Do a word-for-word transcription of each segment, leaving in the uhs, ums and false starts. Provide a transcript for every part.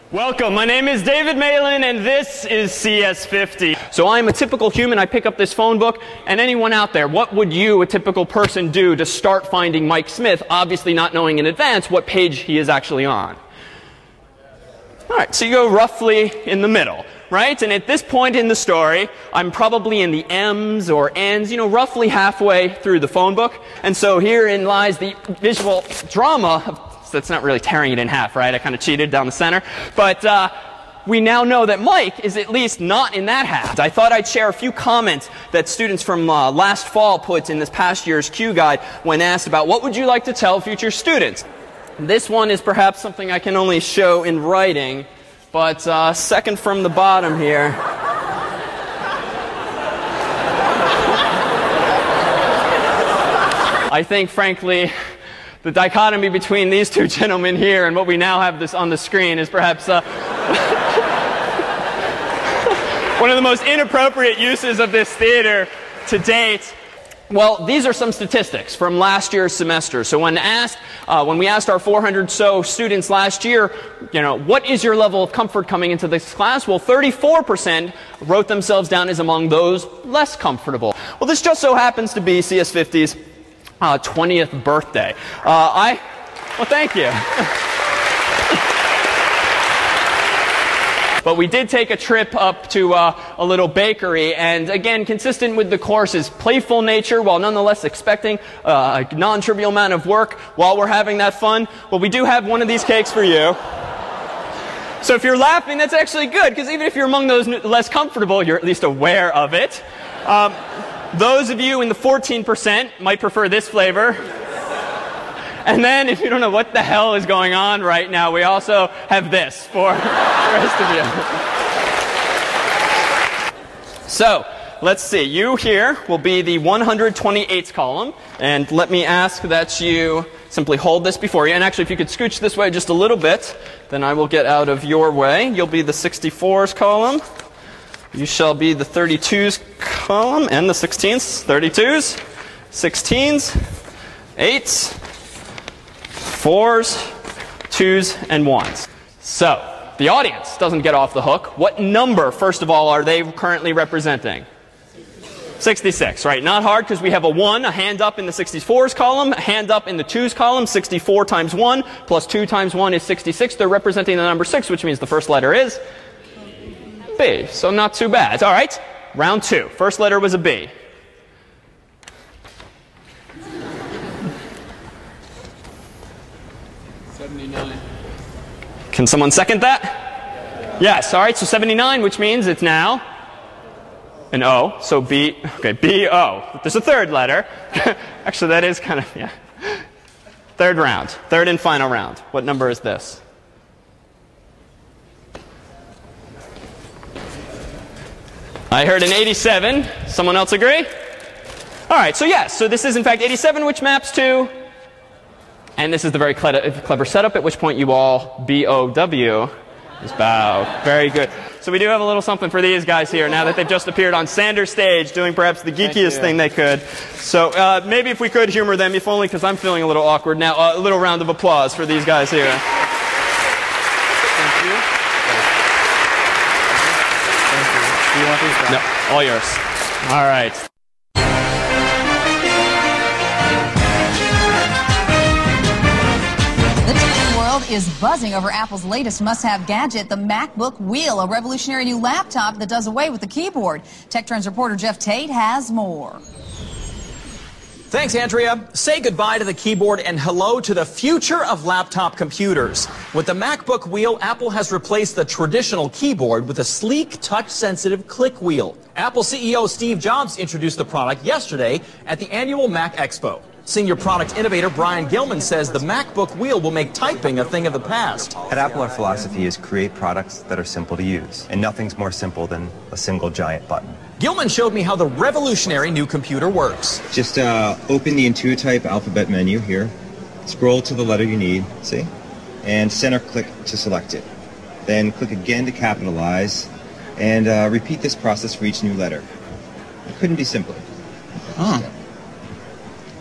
Welcome, my name is David Malin and this is C S fifty. So I'm a typical human, I pick up this phone book, and anyone out there, what would you, a typical person, do to start finding Mike Smith, obviously not knowing in advance what page he is actually on? Alright, so you go roughly in the middle, right? And at this point in the story, I'm probably in the M's or N's, you know, roughly halfway through the phone book. And so herein lies the visual drama of So that's not really tearing it in half, right? I kind of cheated down the center. But uh, we now know that Mike is at least not in that half. I thought I'd share a few comments that students from uh, last fall put in this past year's Q Guide when asked about what would you like to tell future students. This one is perhaps something I can only show in writing, but uh, second from the bottom here. I think, frankly, the dichotomy between these two gentlemen here and what we now have this on the screen is perhaps uh, one of the most inappropriate uses of this theater to date. Well, these are some statistics from last year's semester. So when asked, uh, when we asked our four hundred so students last year, you know, what is your level of comfort coming into this class? Well, thirty-four percent wrote themselves down as among those less comfortable. Well, this just so happens to be C S fifty's Uh, twentieth birthday. Uh, I, well, thank you. But we did take a trip up to uh, a little bakery, and again, consistent with the course's playful nature, while nonetheless expecting uh, a non-trivial amount of work while we're having that fun, well, we do have one of these cakes for you. So if you're laughing, that's actually good, because even if you're among those less comfortable, you're at least aware of it. Um, Those of you in the fourteen percent might prefer this flavor. And then, if you don't know what the hell is going on right now, we also have this for the rest of you. So, let's see. You here will be the one hundred twenty-eighth column. And let me ask that you simply hold this before you. And actually, if you could scooch this way just a little bit, then I will get out of your way. You'll be the sixty-fours column. You shall be the thirty-twos column and the sixteens. thirty-twos, sixteens, eights, fours, twos, and ones. So, the audience doesn't get off the hook. What number, first of all, are they currently representing? sixty-six, right? Not hard, because we have a one, a hand up in the sixty-fours column, a hand up in the twos column. sixty-four times one plus two times one is sixty-six. They're representing the number six, which means the first letter is B. So not too bad. All right. Round two. First letter was a B. seventy-nine. Can someone second that? Yes. All right. So seventy-nine, which means it's now an O. So B. Okay. B O. There's a third letter. Actually, that is kind of, yeah. Third round. Third and final round. What number is this? I heard an eighty-seven. Someone else agree? All right, so yes, so this is in fact eighty-seven, which maps to, and this is the very clever setup, at which point you all B O W is bow. Very good. So we do have a little something for these guys here now that they've just appeared on Sanders stage doing perhaps the geekiest thing they could. So uh, maybe if we could humor them, if only because I'm feeling a little awkward now, uh, a little round of applause for these guys here. Thank you. Do you want these back? No, all yours. All right. The tech world is buzzing over Apple's latest must-have gadget, the MacBook Wheel, a revolutionary new laptop that does away with the keyboard. Tech Trends reporter Jeff Tate has more. Thanks, Andrea. Say goodbye to the keyboard and hello to the future of laptop computers. With the MacBook Wheel, Apple has replaced the traditional keyboard with a sleek, touch-sensitive click wheel. Apple C E O Steve Jobs introduced the product yesterday at the annual Mac Expo. Senior product innovator Brian Gilman says the MacBook Wheel will make typing a thing of the past. At Apple, our philosophy is create products that are simple to use, and nothing's more simple than a single giant button. Gilman showed me how the revolutionary new computer works. Just uh, open the Intuitype alphabet menu here, scroll to the letter you need, see, and center click to select it. Then click again to capitalize, and uh, repeat this process for each new letter. It couldn't be simpler. Huh.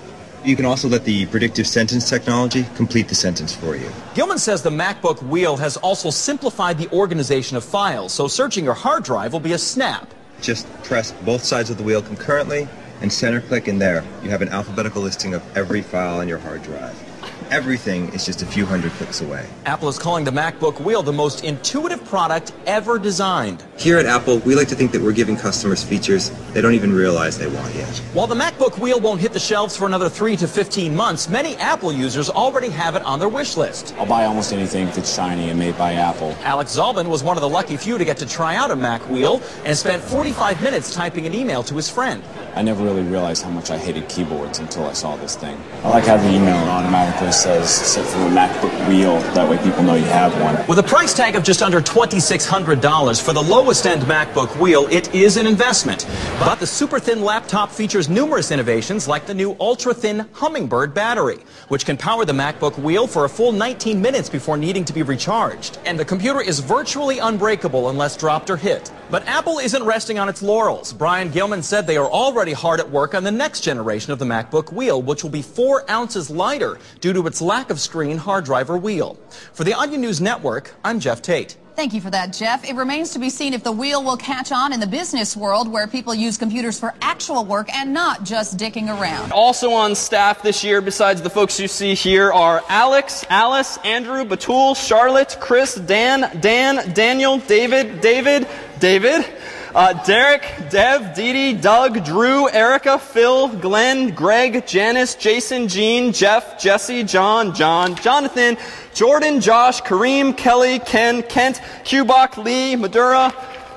You can also let the predictive sentence technology complete the sentence for you. Gilman says the MacBook Wheel has also simplified the organization of files, so searching your hard drive will be a snap. Just press both sides of the wheel concurrently and center click in there. You have an alphabetical listing of every file on your hard drive. Everything is just a few hundred clicks away. Apple is calling the MacBook Wheel the most intuitive product ever designed. Here at Apple, we like to think that we're giving customers features they don't even realize they want yet. While the MacBook Wheel won't hit the shelves for another three to fifteen months, many Apple users already have it on their wish list. I'll buy almost anything that's shiny and made by Apple. Alex Zalman was one of the lucky few to get to try out a Mac Wheel and spent forty-five minutes typing an email to his friend. I never really realized how much I hated keyboards until I saw this thing. I like having the email automatically says, sit for a MacBook Wheel. That way people know you have one. With a price tag of just under twenty-six hundred dollars for the lowest-end MacBook Wheel, it is an investment. But the super-thin laptop features numerous innovations like the new ultra-thin Hummingbird battery, which can power the MacBook Wheel for a full nineteen minutes before needing to be recharged. And the computer is virtually unbreakable unless dropped or hit. But Apple isn't resting on its laurels. Brian Gilman said they are already hard at work on the next generation of the MacBook Wheel, which will be four ounces lighter due to its lack of screen hard driver wheel. For the Onion News Network, I'm Jeff Tate. Thank you for that, Jeff. It remains to be seen if the wheel will catch on in the business world where people use computers for actual work and not just dicking around. Also on staff this year, besides the folks you see here, are Alex, Alice, Andrew, Batul, Charlotte, Chris, Dan, Dan, Daniel, David, David, David, uh, Derek, Dev, Dee Dee, Doug, Drew, Erica, Phil, Glenn, Greg, Janice, Jason, Jean, Jeff, Jesse, John, John, Jonathan, Jordan, Josh, Kareem, Kelly, Ken, Kent, Hubach, Lee, Madura,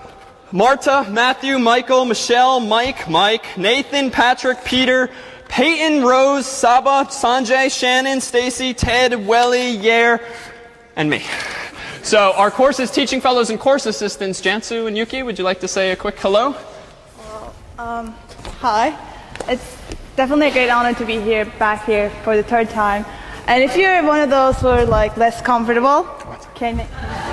Marta, Matthew, Michael, Michelle, Mike, Mike, Nathan, Patrick, Peter, Peyton, Rose, Saba, Sanjay, Shannon, Stacy, Ted, Welly, Yair, and me. So our course's teaching fellows and course assistants, Jansu and Yuki, would you like to say a quick hello? Well, um, hi. It's definitely a great honor to be here, back here for the third time. And if you're one of those who are like less comfortable, can you... um,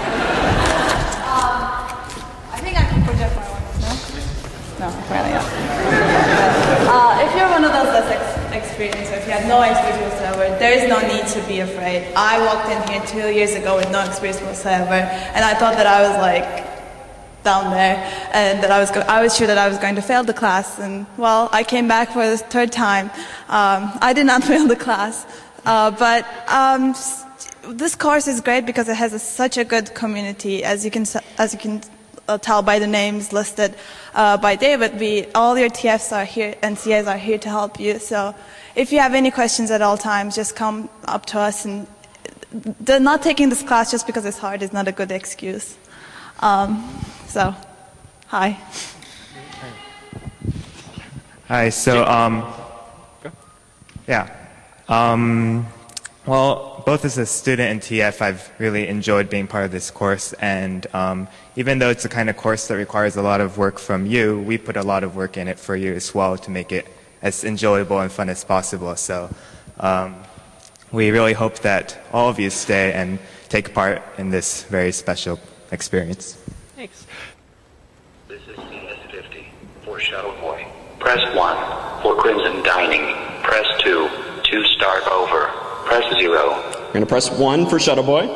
I think I can project my one, no? No, apparently not. Uh, if you're one of those less ex experienced, or if you have no experience whatsoever, there is no need to be afraid. I walked in here two years ago with no experience whatsoever, and I thought that I was like down there, and that I was, go I was sure that I was going to fail the class. And well, I came back for the third time. Um, I did not fail the class. Uh, but um, this course is great because it has a, such a good community. As you can, as you can uh, tell by the names listed uh, by David, we, all your T Fs are here and C As are here to help you. So if you have any questions at all times, just come up to us. And the, not taking this class just because it's hard is not a good excuse. Um, so, hi. Hi. So, um, yeah. Um, well, both as a student and T F, I've really enjoyed being part of this course, and um, even though it's the kind of course that requires a lot of work from you, we put a lot of work in it for you as well to make it as enjoyable and fun as possible. So um, we really hope that all of you stay and take part in this very special experience. Thanks. This is C S fifty for Shuttle Boy. Press one for Crimson Dining. Press two. To start over. Press zero. We're going to press one for Shuttle Boy.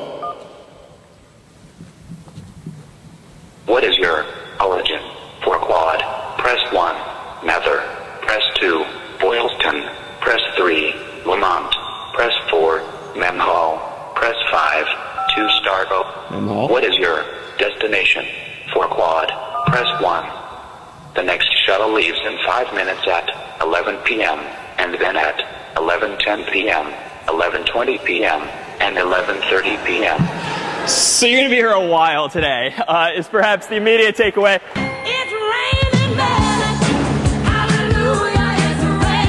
What is your origin for Quad? Press one. Nether. Press two. Boylston. Press three. Lamont. Press four. Memhall. Press five. To start over. Memhall. What is your destination for Quad? Press one. The next shuttle leaves in five minutes at eleven p m and then at eleven ten p m, eleven twenty p m, and eleven thirty p m So you're going to be here a while today, uh, is perhaps the immediate takeaway. It's raining men. Hallelujah, it's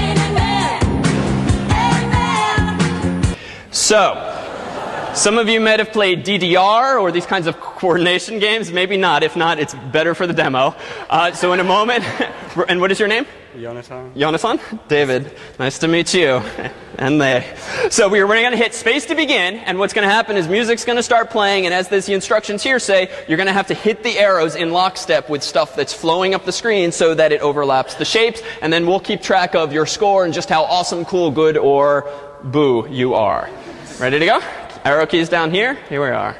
raining men. Amen. So, some of you might have played D D R or these kinds of coordination games. Maybe not. If not, it's better for the demo. Uh, so in a moment, and what is your name? Jonathan. Jonathan? David, nice to meet you. And they. So we're, we're going to hit space to begin, and what's going to happen is music's going to start playing, and as this, the instructions here say, you're going to have to hit the arrows in lockstep with stuff that's flowing up the screen so that it overlaps the shapes, and then we'll keep track of your score and just how awesome, cool, good, or boo you are. Ready to go? Arrow keys down here. Here we are.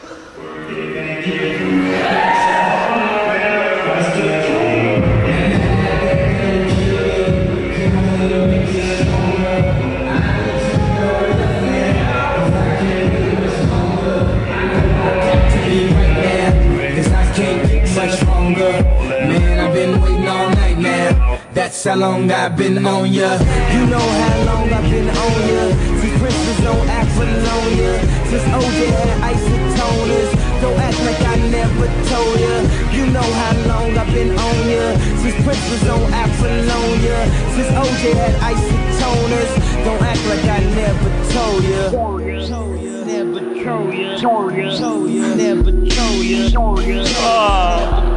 Man, I've been waiting all night now. That's how long I've been on ya. You know how long I've been on ya. Since Prince was on Apollonia. Since O J had isotoners. Don't act like I never told ya. You know how long I've been on ya. Since Prince was on Apollonia. Since O J had isotoners. Don't act like I never told ya. Never told ya. Told ya. Never told ya. Told ya. Oh.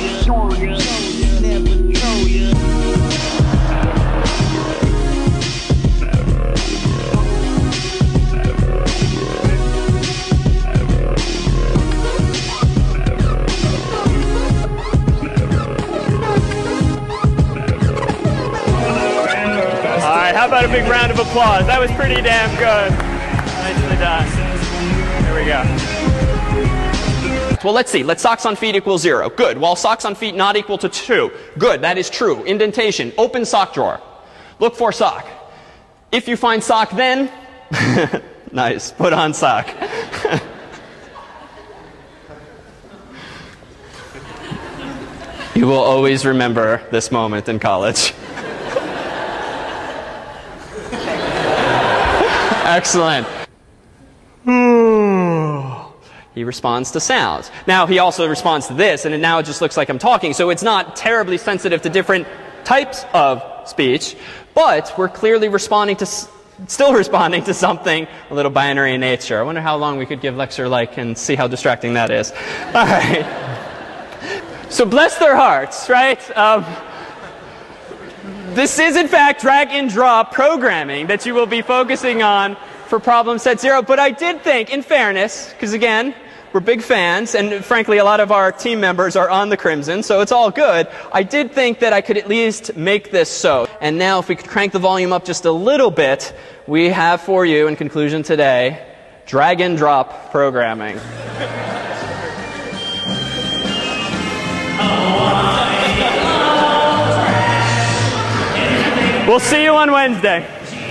How about a big round of applause? That was pretty damn good. Nicely done. There we go. Well, let's see. Let socks on feet equal zero. Good. While socks on feet not equal to two. Good. That is true. Indentation. Open sock drawer. Look for sock. If you find sock, then nice. Put on sock. You will always remember this moment in college. Excellent. He responds to sounds. Now, he also responds to this, and now it just looks like I'm talking, so it's not terribly sensitive to different types of speech, but we're clearly responding to, still responding to something a little binary in nature. I wonder how long we could give lecture like and see how distracting that is. All right. So bless their hearts, right? Um, This is, in fact, drag and drop programming that you will be focusing on for problem set zero. But I did think, in fairness, because again, we're big fans, and frankly, a lot of our team members are on the Crimson, so it's all good. I did think that I could at least make this so. And now, if we could crank the volume up just a little bit, we have for you, in conclusion today, drag and drop programming. We'll see you on Wednesday.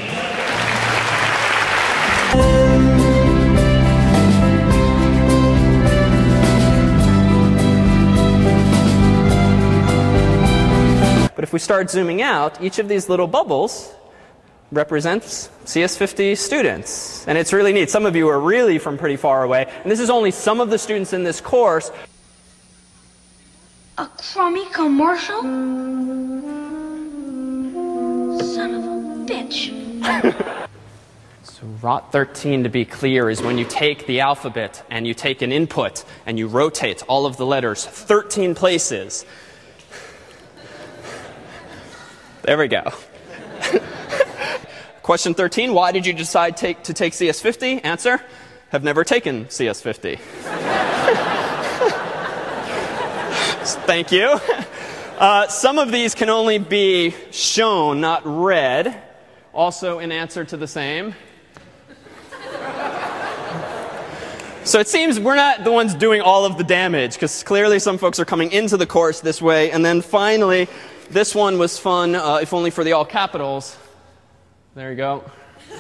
But if we start zooming out, each of these little bubbles represents C S fifty students. And it's really neat. Some of you are really from pretty far away. And this is only some of the students in this course. A crummy commercial? Son of a bitch. So R O T thirteen, to be clear, is when you take the alphabet and you take an input and you rotate all of the letters thirteen places. There we go. Question thirteen, why did you decide take, to take C S fifty? Answer, have never taken C S fifty. Thank you. Uh, some of these can only be shown, not read. Also in answer to the same. So it seems we're not the ones doing all of the damage, because clearly some folks are coming into the course this way. And then finally, this one was fun, uh, if only for the all capitals. There you go.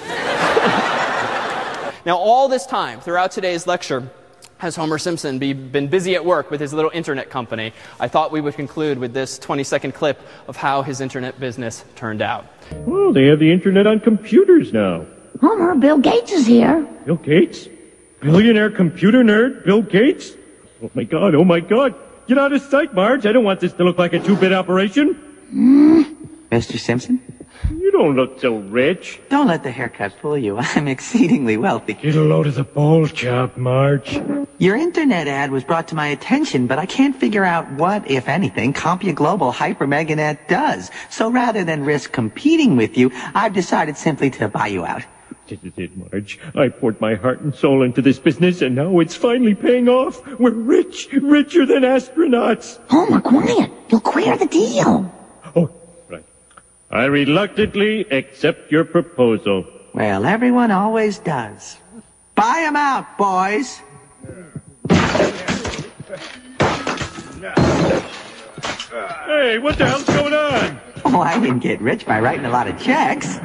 Now, all this time, throughout today's lecture, has Homer Simpson be, been busy at work with his little internet company. I thought we would conclude with this twenty second clip of how his internet business turned out. Well, they have the internet on computers now. Homer, Bill Gates is here. Bill Gates? Billionaire computer nerd Bill Gates? Oh my God, oh my God. Get out of sight, Marge. I don't want this to look like a two-bit operation. Mm. Mister Simpson? You don't look so rich. Don't let the haircut fool you. I'm exceedingly wealthy. Get a load of the bowl chop, Marge. Your internet ad was brought to my attention, but I can't figure out what, if anything, Compia Global HyperMegaNet does. So rather than risk competing with you, I've decided simply to buy you out. This is it, Marge. I poured my heart and soul into this business, and now it's finally paying off. We're rich, richer than astronauts. Homer, quiet. You'll queer the deal. Oh, right. I reluctantly accept your proposal. Well, everyone always does. Buy 'em out, boys. Hey, what the hell's going on? Oh, I didn't get rich by writing a lot of checks.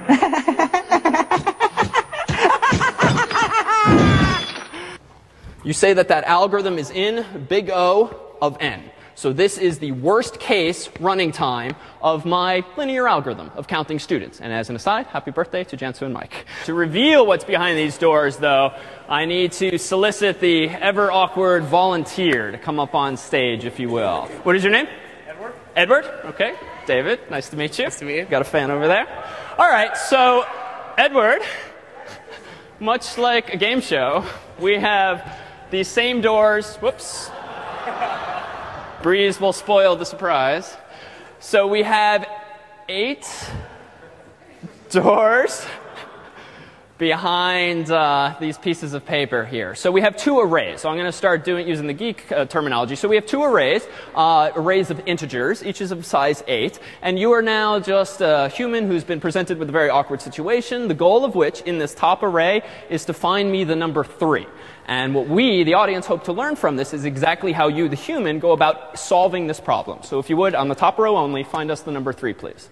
You say that that algorithm is in big O of n. So this is the worst case running time of my linear algorithm of counting students. And as an aside, happy birthday to Jansu and Mike. To reveal what's behind these doors, though, I need to solicit the ever awkward volunteer to come up on stage, if you will. What is your name? Edward. Edward? Okay. David, nice to meet you. Nice to meet you. Got a fan over there. All right, so Edward, much like a game show, we have these same doors. Whoops. Breeze will spoil the surprise. So we have eight doors behind uh, these pieces of paper here. So we have two arrays. So I'm going to start doing using the geek uh, terminology. So we have two arrays, uh, arrays of integers. Each is of size eight. And you are now just a human who's been presented with a very awkward situation, the goal of which in this top array is to find me the number three. And what we, the audience, hope to learn from this is exactly how you, the human, go about solving this problem. So if you would, on the top row only, find us the number three, please.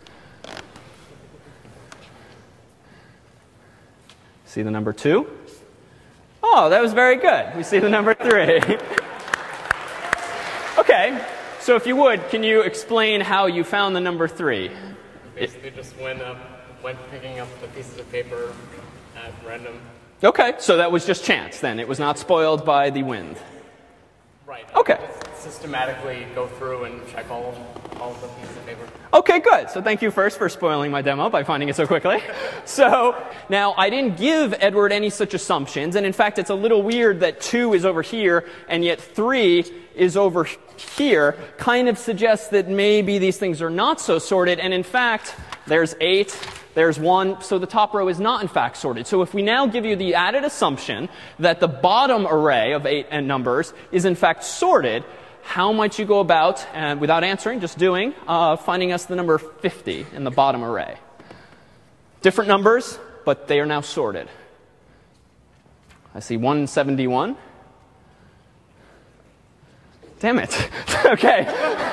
See the number two? Oh, that was very good. We see the number three. Okay, so if you would, can you explain how you found the number three? Basically just went up, went picking up the pieces of paper at random. Okay, so that was just chance then. It was not spoiled by the wind. Right. Okay. Just systematically go through and check all, all of the pieces of paper. Okay, good. So thank you first for spoiling my demo by finding it so quickly. So now I didn't give Edward any such assumptions. And in fact, it's a little weird that two is over here and yet three is over here. Kind of suggests that maybe these things are not so sorted. And in fact, there's eight. There's one, so the top row is not in fact sorted. So if we now give you the added assumption that the bottom array of eight and numbers is in fact sorted, how might you go about, uh, without answering, just doing, uh, finding us the number fifty in the bottom array? Different numbers, but they are now sorted. I see one seventy-one. Damn it. Okay.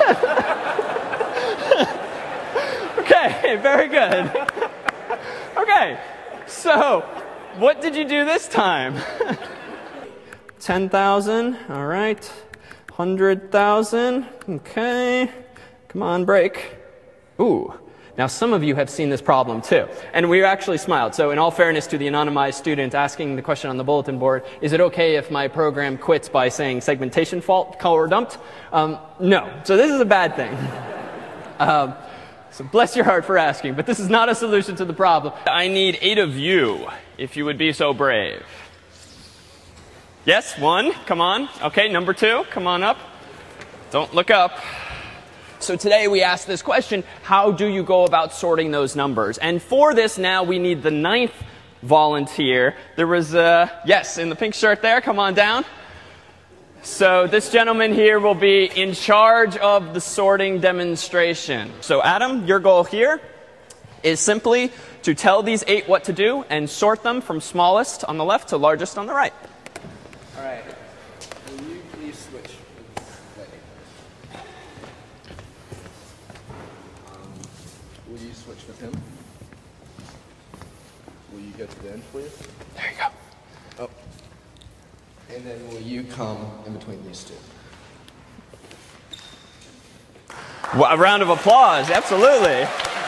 Okay, very good. Okay, so what did you do this time? ten thousand, all right. one hundred thousand, okay. Come on, break. Ooh. Now, some of you have seen this problem, too. And we actually smiled. So in all fairness to the anonymized student asking the question on the bulletin board, is it okay if my program quits by saying segmentation fault, color dumped? Um, no. So this is a bad thing. um, So bless your heart for asking, but this is not a solution to the problem. I need eight of you, if you would be so brave. Yes, one, come on. Okay, number two, come on up. Don't look up. So today we asked this question, how do you go about sorting those numbers? And for this now we need the ninth volunteer. There was, uh, yes, in the pink shirt there, come on down. So this gentleman here will be in charge of the sorting demonstration. So Adam, your goal here is simply to tell these eight what to do and sort them from smallest on the left to largest on the right. All right. Will you please switch? Um, will you switch with him? Will you get to the end, please? There you go. Oh. And then will you come in between these two? Well, a round of applause, absolutely.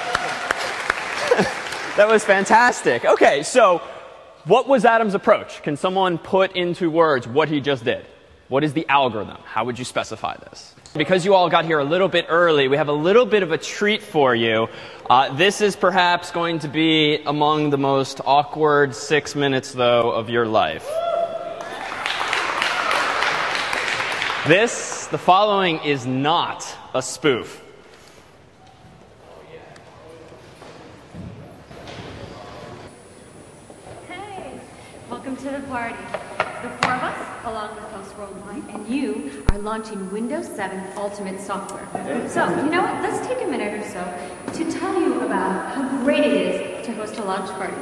That was fantastic. Okay, so what was Adam's approach? Can someone put into words what he just did? What is the algorithm? How would you specify this? Because you all got here a little bit early, we have a little bit of a treat for you. Uh, this is perhaps going to be among the most awkward six minutes, though, of your life. This, the following, is not a spoof. Hey, welcome to the party. The four of us, along with host Worldwide, and you are launching Windows seven Ultimate software. So, you know what? Let's take a minute or so to tell you about how great it is to host a launch party.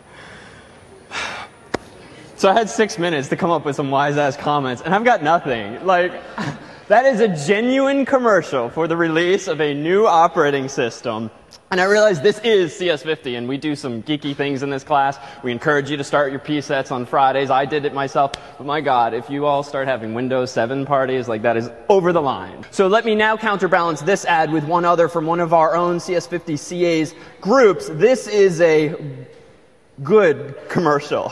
So I had six minutes to come up with some wise-ass comments, and I've got nothing. Like, that is a genuine commercial for the release of a new operating system. And I realize this is C S fifty, and we do some geeky things in this class. We encourage you to start your P sets on Fridays. I did it myself. But my God, if you all start having Windows seven parties, like, that is over the line. So let me now counterbalance this ad with one other from one of our own C S fifty C A's groups. This is a good commercial.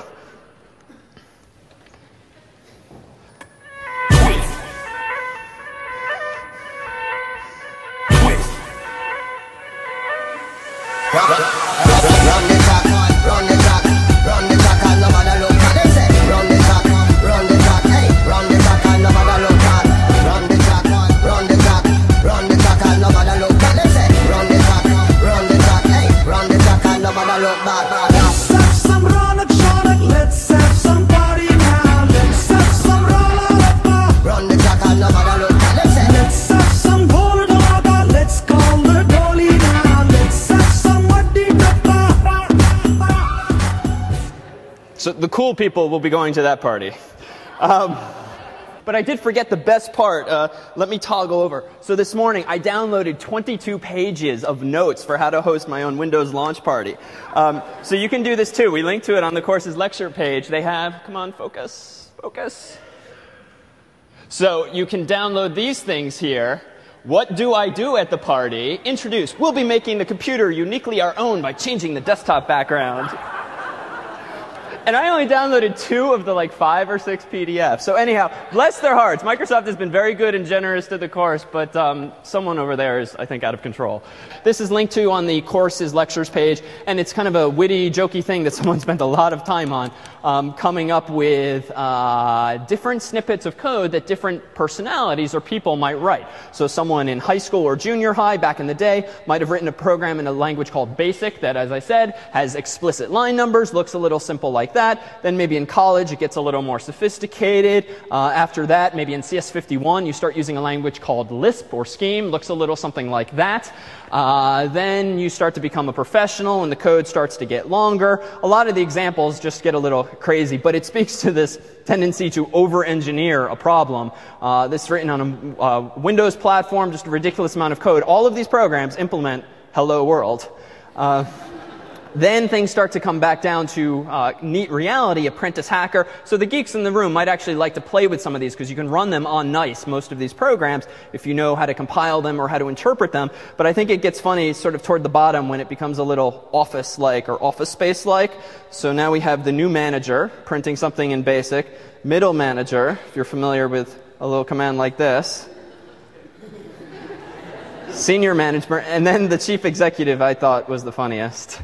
Run the track, run the track, run the track and nobody look at it. Say, run the track, run the track, hey, run the track and nobody look at. Run the track, run the track, run the track and nobody look at it. Say, run the track, run the track, hey, run the track and nobody look back. Let's have some Ronic Shonic, let's have some party now. Let's have some roll-up. Run the track and nobody look at it. Say, let's have some Border, let's call the goalie now. Let's have some. So the cool people will be going to that party. Um, but I did forget the best part. Uh, let me toggle over. So this morning, I downloaded twenty-two pages of notes for how to host my own Windows launch party. Um, so you can do this too. We link to it on the course's lecture page. They have, come on, focus, focus. So you can download these things here. What do I do at the party? Introduce. We'll be making the computer uniquely our own by changing the desktop background. And I only downloaded two of the like five or six P D Fs. So anyhow, bless their hearts. Microsoft has been very good and generous to the course, but um, someone over there is, I think, out of control. This is linked to on the course's lectures page, and it's kind of a witty, jokey thing that someone spent a lot of time on, um, coming up with uh, different snippets of code that different personalities or people might write. So someone in high school or junior high back in the day might have written a program in a language called BASIC that, as I said, has explicit line numbers, looks a little simple like that. Then maybe in college it gets a little more sophisticated. Uh, after that, maybe in C S fifty-one you start using a language called Lisp or Scheme, looks a little something like that. Uh, then you start to become a professional and the code starts to get longer. A lot of the examples just get a little crazy, but it speaks to this tendency to over-engineer a problem. Uh, this is written on a uh, Windows platform, just a ridiculous amount of code. All of these programs implement Hello World. Uh, Then things start to come back down to uh, neat reality, Apprentice Hacker. So the geeks in the room might actually like to play with some of these because you can run them on NICE, most of these programs, if you know how to compile them or how to interpret them. But I think it gets funny sort of toward the bottom when it becomes a little Office-like or Office Space-like. So now we have the new manager printing something in BASIC, middle manager, if you're familiar with a little command like this, senior management, and then the chief executive I thought was the funniest.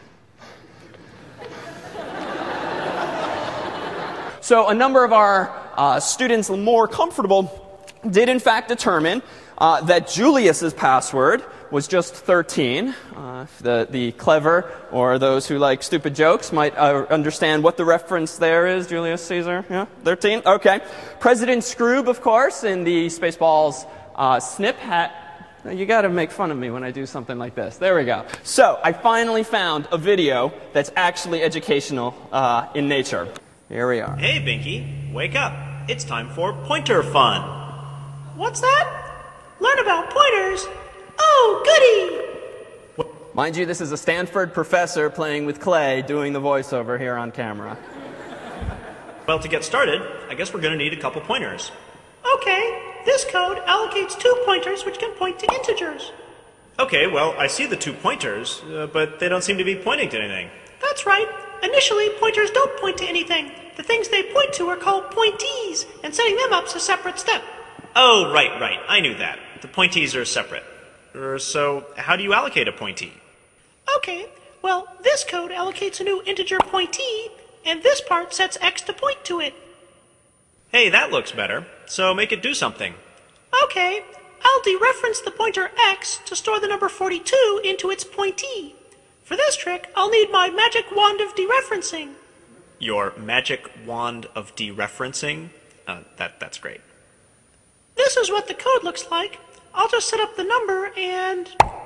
So a number of our uh, students more comfortable did in fact determine uh, that Julius's password was just thirteen. Uh, the, the clever or those who like stupid jokes might uh, understand what the reference there is. Julius Caesar, yeah, thirteen? Okay. President Scroob, of course, in the Spaceballs uh, snip hat. You got to make fun of me when I do something like this. There we go. So I finally found a video that's actually educational uh, in nature. Here we are. Hey, Binky, wake up. It's time for pointer fun. What's that? Learn about pointers. Oh, goody. Mind you, this is a Stanford professor playing with clay doing the voiceover here on camera. Well, to get started, I guess we're going to need a couple pointers. Okay, this code allocates two pointers which can point to integers. Okay, well, I see the two pointers, uh, but they don't seem to be pointing to anything. That's right. Initially, pointers don't point to anything. The things they point to are called pointees, and setting them up's a separate step. Oh, right, right. I knew that. The pointees are separate. Er, so, how do you allocate a pointee? Okay, well, this code allocates a new integer pointee, and this part sets x to point to it. Hey, that looks better. So make it do something. Okay, I'll dereference the pointer x to store the number forty-two into its pointee. For this trick, I'll need my magic wand of dereferencing. Your magic wand of dereferencing? Uh, that, that's great. This is what the code looks like. I'll just set up the number and...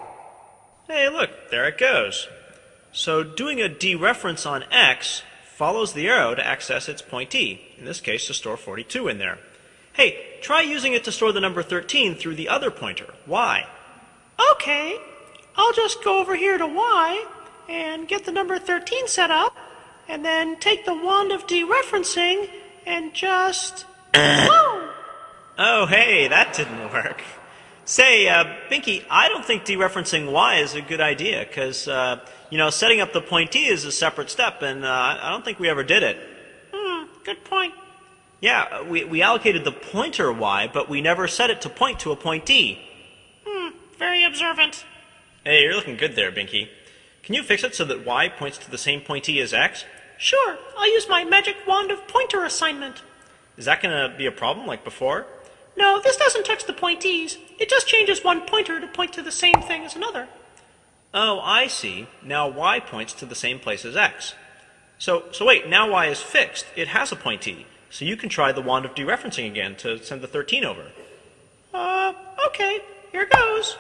Hey, look, there it goes. So doing a dereference on x follows the arrow to access its pointee, in this case to store forty-two in there. Hey, try using it to store the number thirteen through the other pointer, y. Okay, I'll just go over here to y and get the number thirteen set up, and then take the wand of dereferencing and just... Whoa! Oh, hey, that didn't work. Say, uh, Binky, I don't think dereferencing y is a good idea, because, uh, you know, setting up the pointee is a separate step, and uh, I don't think we ever did it. Hmm, good point. Yeah, we, we allocated the pointer y, but we never set it to point to a pointee. Hmm, very observant. Hey, you're looking good there, Binky. Can you fix it so that y points to the same pointee as x? Sure, I'll use my magic wand of pointer assignment. Is that going to be a problem like before? No, this doesn't touch the pointees. It just changes one pointer to point to the same thing as another. Oh, I see. Now y points to the same place as x. So, so wait, now y is fixed. It has a pointee. So you can try the wand of dereferencing again to send the thirteen over. Uh, okay. Here goes.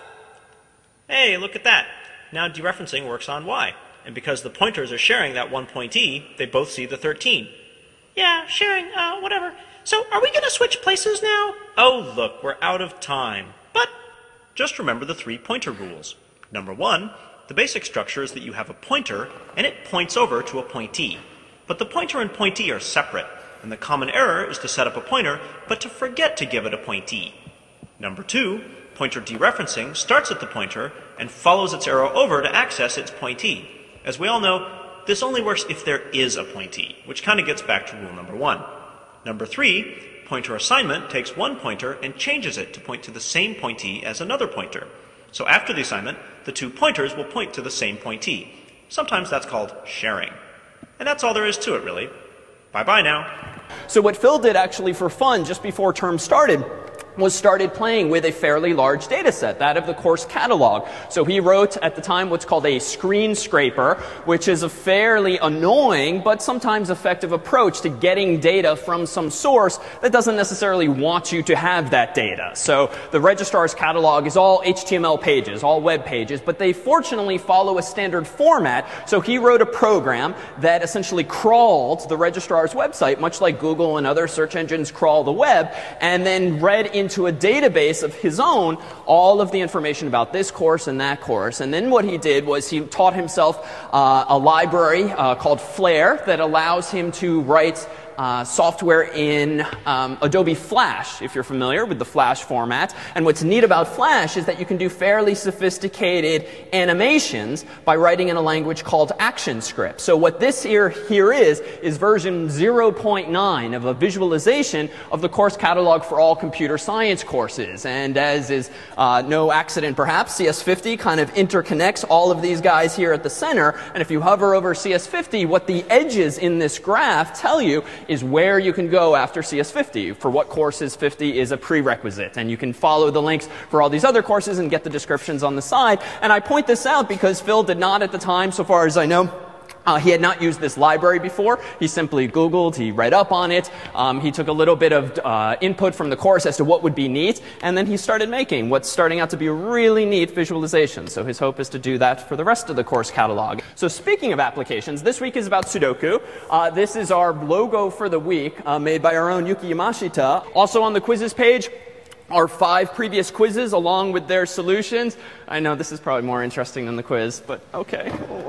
Hey, look at that. Now dereferencing works on y. And because the pointers are sharing that one pointee, they both see the thirteen. Yeah, sharing, uh, whatever. So are we going to switch places now? Oh, look, we're out of time. But just remember the three pointer rules. Number one, the basic structure is that you have a pointer, and it points over to a pointee. But the pointer and pointee are separate, and the common error is to set up a pointer, but to forget to give it a pointee. Number two, pointer dereferencing starts at the pointer and follows its arrow over to access its pointee. As we all know, this only works if there is a pointee, which kind of gets back to rule number one. Number three, pointer assignment takes one pointer and changes it to point to the same pointee as another pointer. So after the assignment, the two pointers will point to the same pointee. Sometimes that's called sharing. And that's all there is to it, really. Bye-bye now. So what Phil did actually for fun just before term started was started playing with a fairly large data set, that of the course catalog. So he wrote at the time what's called a screen scraper, which is a fairly annoying but sometimes effective approach to getting data from some source that doesn't necessarily want you to have that data. So the registrar's catalog is all H T M L pages, all web pages, but they fortunately follow a standard format. So he wrote a program that essentially crawled the registrar's website, much like Google and other search engines crawl the web, and then read in into a database of his own all of the information about this course and that course. And then what he did was he taught himself uh, a library uh, called Flare that allows him to write Uh, software in um, Adobe Flash, if you're familiar with the Flash format. And what's neat about Flash is that you can do fairly sophisticated animations by writing in a language called ActionScript. So what this here, here is, is version zero point nine of a visualization of the course catalog for all computer science courses. And as is uh, no accident perhaps, C S fifty kind of interconnects all of these guys here at the center. And if you hover over C S fifty, what the edges in this graph tell you is where you can go after C S fifty. For what courses fifty is a prerequisite. And you can follow the links for all these other courses and get the descriptions on the side. And I point this out because Phil did not at the time, so far as I know, Uh, he had not used this library before. He simply Googled, he read up on it, um, he took a little bit of uh, input from the course as to what would be neat, and then he started making what's starting out to be a really neat visualization. So his hope is to do that for the rest of the course catalog. So speaking of applications, this week is about Sudoku. Uh, this is our logo for the week, uh, made by our own Yuki Yamashita. Also on the quizzes page, our five previous quizzes along with their solutions. I know this is probably more interesting than the quiz, but okay.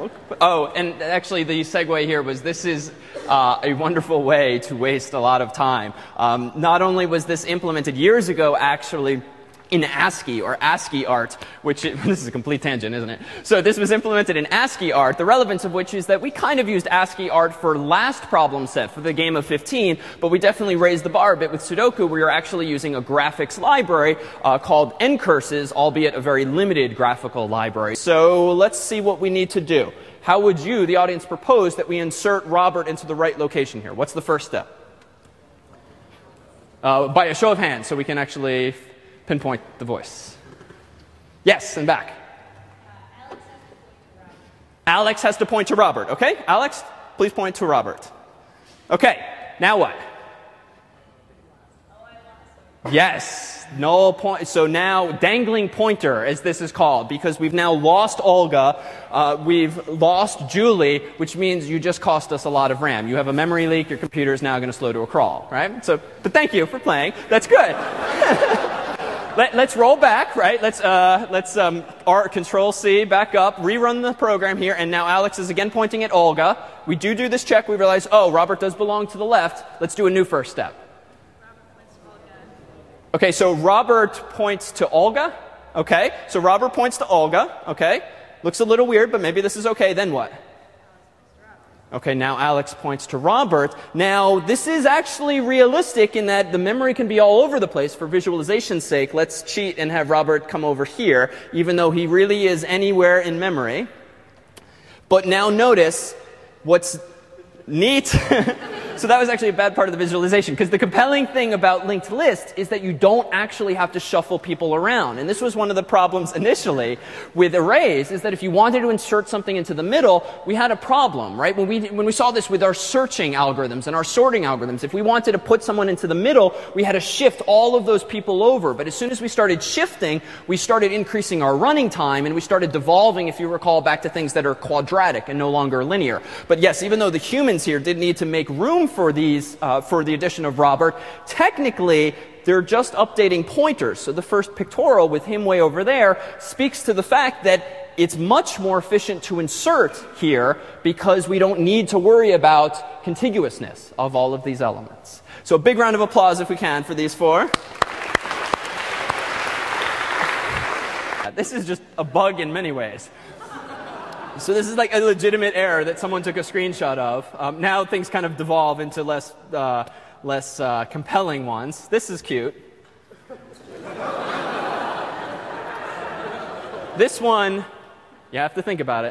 Oh, and actually the segue here was this is uh, a wonderful way to waste a lot of time. Um, not only was this implemented years ago, actually, in ASCII or ASCII art, which it, this is a complete tangent, isn't it? So this was implemented in ASCII art, the relevance of which is that we kind of used ASCII art for last problem set for the game of fifteen, but we definitely raised the bar a bit with Sudoku. We are actually using a graphics library uh, called Ncurses, albeit a very limited graphical library. So let's see what we need to do. How would you, the audience, propose that we insert Robert into the right location here? What's the first step? Uh, by a show of hands, so we can actually pinpoint the voice. Yes, and back. Alex has to point to Robert. Okay, Alex, please point to Robert. Okay, now what? Yes, no point. So now dangling pointer, as this is called, because we've now lost Olga, uh, we've lost Julie, which means you just cost us a lot of RAM. You have a memory leak. Your computer is now going to slow to a crawl, right? So, but thank you for playing. That's good. Let, let's roll back, right? Let's uh, let's um, R, Control C, back up, rerun the program here, and now Alex is again pointing at Olga. We do do this check. We realize, oh, Robert does belong to the left. Let's do a new first step. Okay, so Robert points to Olga. Okay, so Robert points to Olga. Okay, looks a little weird, but maybe this is okay. Then what? Okay, now Alex points to Robert. Now, this is actually realistic in that the memory can be all over the place. For visualization's sake, let's cheat and have Robert come over here, even though he really is anywhere in memory. But now notice what's neat. So that was actually a bad part of the visualization, because the compelling thing about linked list is that you don't actually have to shuffle people around. And this was one of the problems initially with arrays, is that if you wanted to insert something into the middle, we had a problem, right? When we, when we saw this with our searching algorithms and our sorting algorithms, if we wanted to put someone into the middle, we had to shift all of those people over. But as soon as we started shifting, we started increasing our running time, and we started devolving, if you recall, back to things that are quadratic and no longer linear. But yes, even though the humans here did need to make room for these, uh, for the addition of Robert, technically they're just updating pointers. So the first pictorial with him way over there speaks to the fact that it's much more efficient to insert here because we don't need to worry about contiguousness of all of these elements. So a big round of applause if we can for these four. This is just a bug in many ways. So this is like a legitimate error that someone took a screenshot of. Um, now things kind of devolve into less, uh, less uh, compelling ones. This is cute. This one, you have to think about it.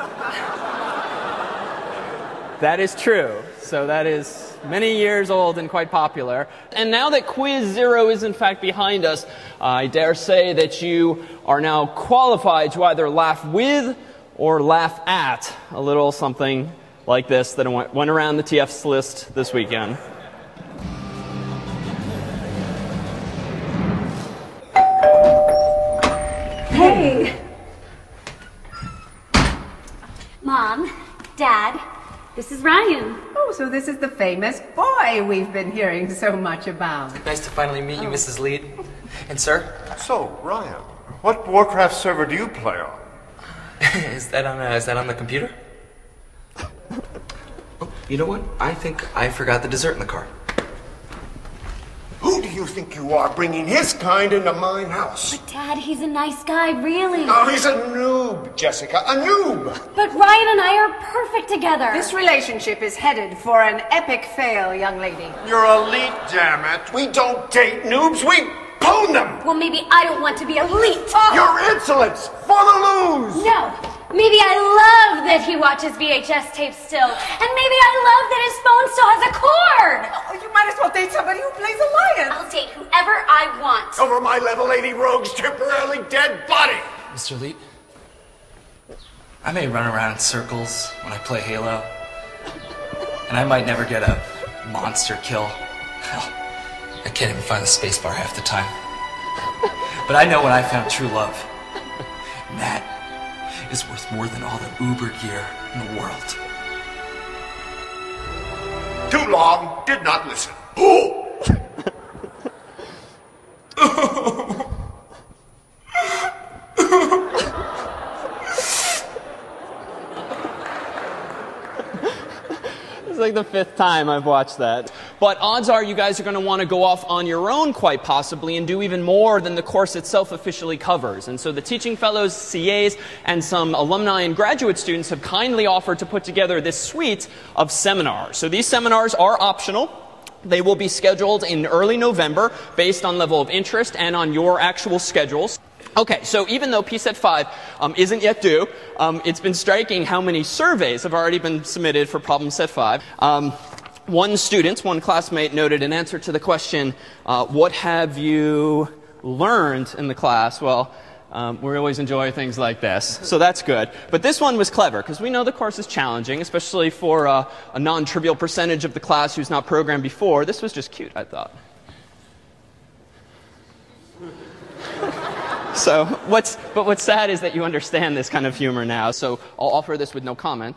That is true. So that is many years old and quite popular. And now that quiz zero is in fact behind us, I dare say that you are now qualified to either laugh with or laugh at a little something like this that went, went around the T F's list this weekend. Hey! Mom, Dad, this is Ryan. Oh, so this is the famous boy we've been hearing so much about. Nice to finally meet you, Missus Lead. And sir? So, Ryan, what Warcraft server do you play on? Is that on, uh, is that on the computer? Oh, you know what? I think I forgot the dessert in the car. Who do you think you are, bringing his kind into my house? But Dad, he's a nice guy, really. Oh, he's a noob, Jessica, a noob! But Ryan and I are perfect together. This relationship is headed for an epic fail, young lady. You're elite, damn it. We don't date noobs, we pwn them! Well, maybe I don't want to be elite. Oh. Your insolence for the lose! No. Maybe I love that he watches V H S tapes still. And maybe I love that his phone still has a cord. Oh, you might as well date somebody who plays Alliance. I'll date whoever I want. Over my level eighty rogue's temporarily dead body. Mister Leet, I may run around in circles when I play Halo. And I might never get a monster kill. Hell, I can't even find the spacebar half the time. But I know when I found true love. And that is worth more than all the Uber gear in the world. Too long, did not listen. It's like the fifth time I've watched that. But odds are you guys are going to want to go off on your own quite possibly and do even more than the course itself officially covers. And so the teaching fellows, C As, and some alumni and graduate students have kindly offered to put together this suite of seminars. So these seminars are optional. They will be scheduled in early November based on level of interest and on your actual schedules. Okay, so even though P SET five um, isn't yet due, um, it's been striking how many surveys have already been submitted for Problem Set five. Um, one student, one classmate noted in answer to the question, uh, what have you learned in the class? Well, um, we always enjoy things like this, so that's good. But this one was clever, because we know the course is challenging, especially for uh, a non-trivial percentage of the class who's not programmed before. This was just cute, I thought. So, what's, but what's sad is that you understand this kind of humor now, so I'll offer this with no comment.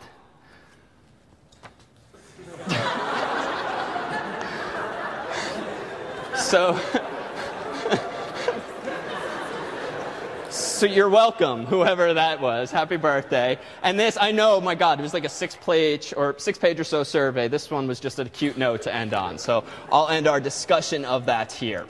So, so you're welcome, whoever that was. Happy birthday. And this, I know, my God, it was like a six-page or six-page or so survey. This one was just a cute note to end on. So I'll end our discussion of that here.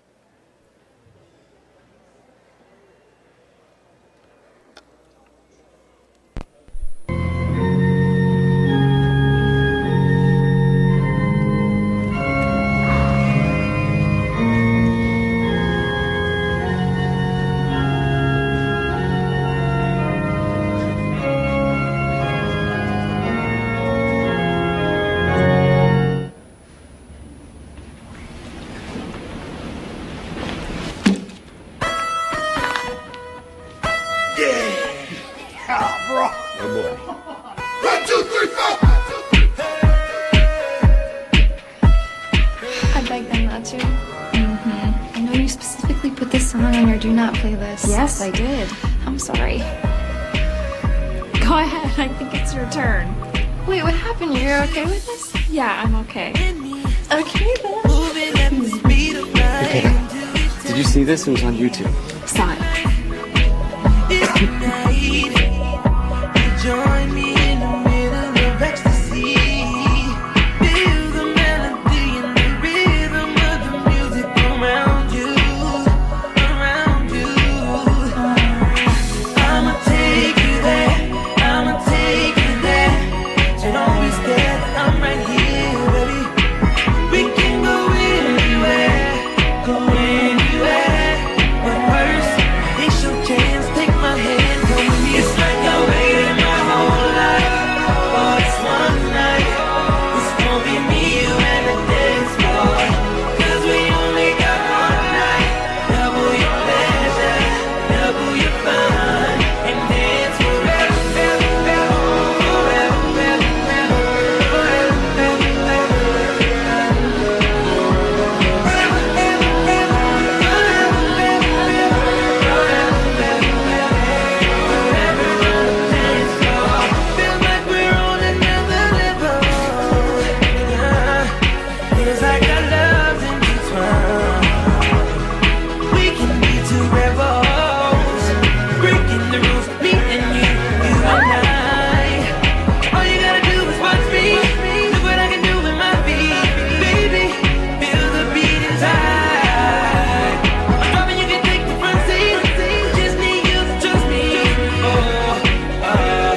Yes, I did. I'm sorry. Go ahead. I think it's your turn. Wait, what happened? You're okay with this? Yeah, I'm okay. Okay, then. Okay. Did you see this? It was on YouTube. Saw it. Join me in the middle of ecstasy. Feel the melody and the rhythm of the music around you. Around you. I'ma take you there. I'ma take you there. So don't be scared. I'm right here, baby. We can go anywhere. Go anywhere. But first, it's your chance. Take my hand. Come with me. It's like I waited my whole life for this one night. It's gonna be me, you, and the dance floor. 'Cause we only got one night. Double your pleasure, double your fun, and dance forever, forever, forever, forever, forever, Feel like we're on another level. Feels like our love's intertwined. We can be two rebels, breaking the rules, me and you, you and I. All you gotta do is watch me. Look what I can do with my feet, baby. Feel the beat inside. I'm driving, you can take the front seat. Just need you to trust me. Oh, oh,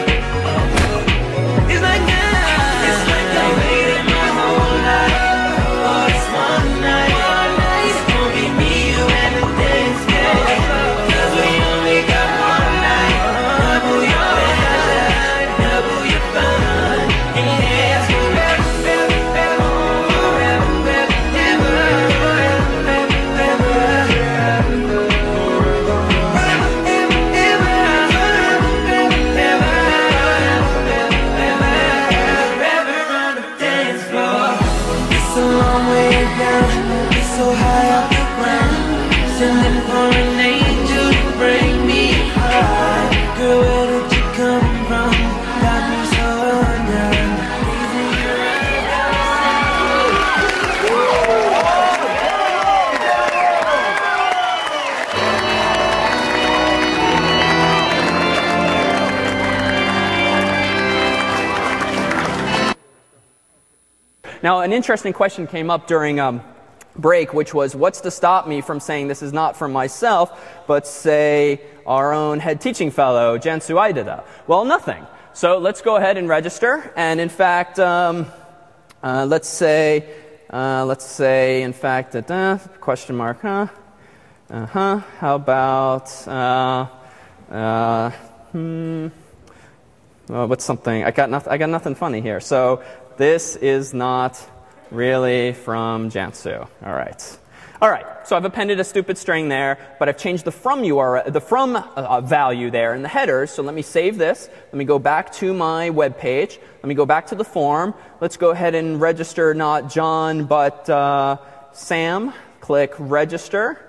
oh. It's like now. It's like I waited my whole life for this one night. It's gonna be me, you, and the dance floor. 'Cause we only got one night. Double your pleasure, double your fun, and dance forever, forever, forever, forever, It's a long way down, it's so high off the ground. Sending for an angel to bring me high. Girl, where did you come from? Got me so undone. Now, an interesting question came up during um, break, which was, what's to stop me from saying this is not from myself, but say our own head teaching fellow, Jansu Aidada? Well, nothing. So let's go ahead and register. And in fact, um, uh, let's say, uh, let's say, in fact, uh, uh, question mark, huh? Uh-huh. How about, uh, uh, hmm, uh, what's something? I got nothing. I got nothing funny here. So this is not really from Jansu. All right. All right, so I've appended a stupid string there, but I've changed the from U R L, the from uh, value there in the headers. So let me save this. Let me go back to my web page. Let me go back to the form. Let's go ahead and register not John, but uh, Sam. Click register.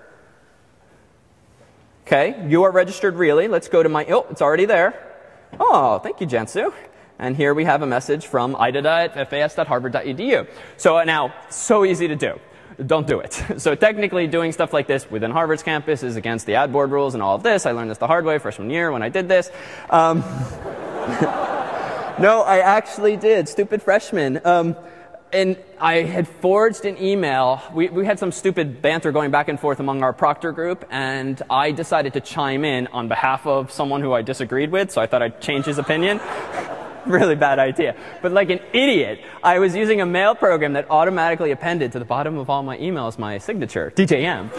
Okay, you are registered really. Let's go to my, oh, it's already there. Oh, thank you, Jansu. And here we have a message from ida at f a s dot harvard dot e d u. So uh, now, so easy to do. Don't do it. So technically doing stuff like this within Harvard's campus is against the ad board rules and all of this. I learned this the hard way freshman year when I did this. Um, no, I actually did. Stupid freshman. Um, and I had forged an email. We, we had some stupid banter going back and forth among our proctor group, and I decided to chime in on behalf of someone who I disagreed with, so I thought I'd change his opinion. Really bad idea. But like an idiot, I was using a mail program that automatically appended to the bottom of all my emails my signature, D J M.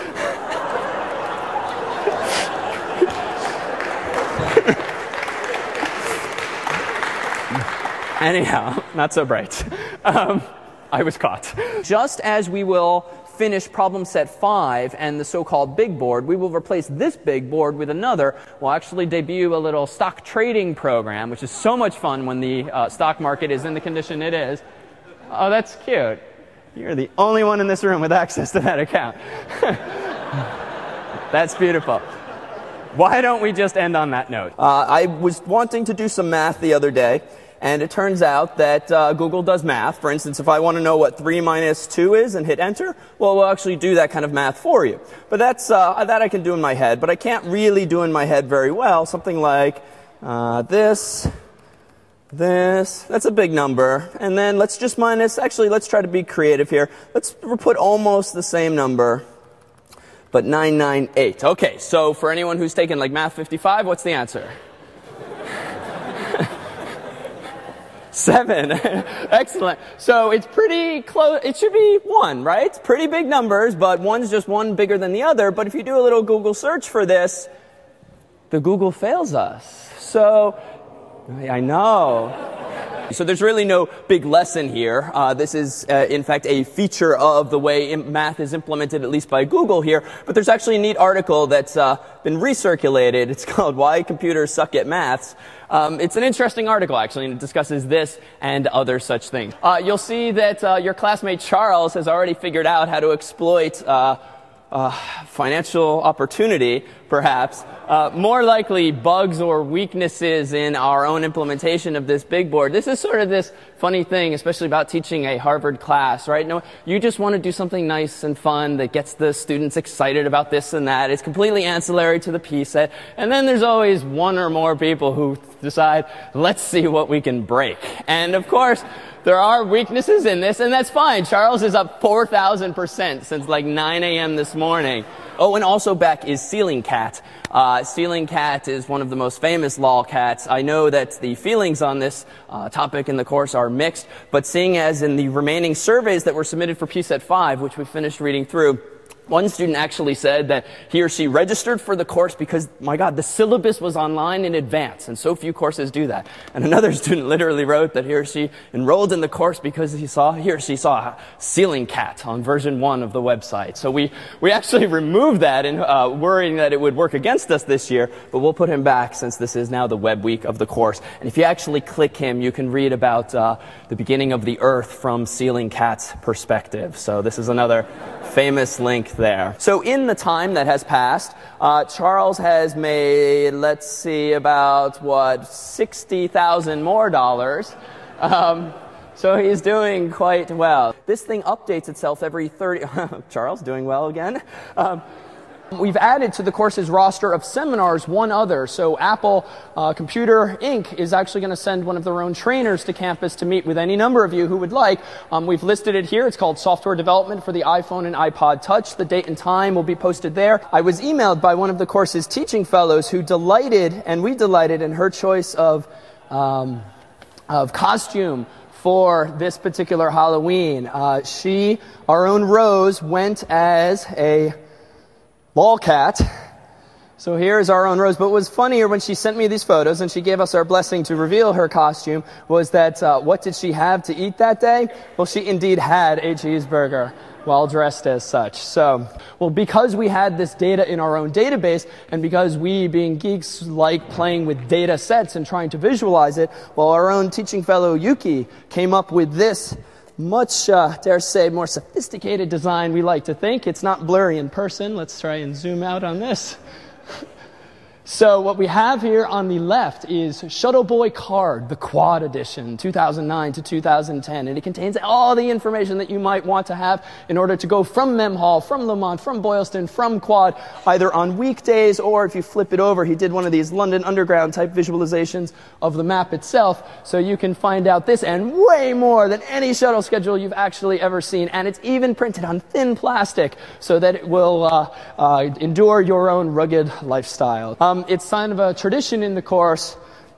Anyhow, not so bright. Um, I was caught. Just as we will finish problem set five and the so-called big board, we will replace this big board with another. We'll actually debut a little stock trading program, which is so much fun when the uh, stock market is in the condition it is. Oh, that's cute. You're the only one in this room with access to that account. That's beautiful. Why don't we just end on that note? Uh, I was wanting to do some math the other day, and it turns out that uh, Google does math. For instance, if I want to know what three minus two is and hit enter, well, we'll actually do that kind of math for you. But that's, uh, that I can do in my head, but I can't really do in my head very well. Something like uh, this, this, that's a big number. And then let's just minus, actually, let's try to be creative here. Let's put almost the same number, but nine ninety-eight. Okay, so for anyone who's taken like Math fifty-five, what's the answer? Seven. Excellent. So it's pretty close. It should be one, right? It's pretty big numbers, but one's just one bigger than the other. But if you do a little Google search for this, the Google fails us. So, I know. So there's really no big lesson here. Uh, this is, uh, in fact, a feature of the way math is implemented, at least by Google here. But there's actually a neat article that's uh, been recirculated. It's called Why Computers Suck at Maths. Um, it's an interesting article, actually, and it discusses this and other such things. Uh, you'll see that uh, your classmate Charles has already figured out how to exploit uh, uh, financial opportunity, perhaps. Uh, more likely bugs or weaknesses in our own implementation of this big board. This is sort of this funny thing, especially about teaching a Harvard class, right? No, you just want to do something nice and fun that gets the students excited about this and that. It's completely ancillary to the P set. And then there's always one or more people who decide, let's see what we can break. And of course, there are weaknesses in this, and that's fine. Charles is up four thousand percent since like nine a m this morning. Oh, and also back is Ceiling Cat. Uh, Ceiling Cat is one of the most famous lolcats. I know that the feelings on this uh, topic in the course are mixed, but seeing as in the remaining surveys that were submitted for P SET five, which we finished reading through, one student actually said that he or she registered for the course because, my God, the syllabus was online in advance, and so few courses do that. And another student literally wrote that he or she enrolled in the course because he saw, he or she saw Ceiling Cat on version one of the website. So we, we actually removed that and uh, worrying that it would work against us this year, but we'll put him back since this is now the web week of the course. And if you actually click him, you can read about uh, the beginning of the Earth from Ceiling Cat's perspective. So this is another famous link there. So in the time that has passed, uh, Charles has made, let's see, about, what, sixty thousand more dollars. Um, so he's doing quite well. This thing updates itself every thirty... Charles, doing well again. Um, We've added to the course's roster of seminars one other. So Apple uh, Computer Incorporated is actually going to send one of their own trainers to campus to meet with any number of you who would like. Um, we've listed it here. It's called Software Development for the iPhone and iPod Touch. The date and time will be posted there. I was emailed by one of the course's teaching fellows who delighted, and we delighted in her choice of, um, of costume for this particular Halloween. Uh, she, our own Rose, went as a lolcat. So here's our own Rose. But what was funnier when she sent me these photos and she gave us our blessing to reveal her costume was that uh, what did she have to eat that day? Well, she indeed had a cheeseburger while dressed as such. So, well, because we had this data in our own database, and because we, being geeks, like playing with data sets and trying to visualize it, well, our own teaching fellow Yuki came up with this much, uh, dare say, more sophisticated design, we like to think. It's not blurry in person. Let's try and zoom out on this. So what we have here on the left is Shuttle Boy Card, the Quad Edition, two thousand nine to two thousand ten. And it contains all the information that you might want to have in order to go from Mem Hall, from Lamont, from Boylston, from Quad, either on weekdays or if you flip it over, he did one of these London Underground type visualizations of the map itself. So you can find out this and way more than any shuttle schedule you've actually ever seen. And it's even printed on thin plastic so that it will uh, uh, endure your own rugged lifestyle. Um, Um, it's kind of a tradition in the course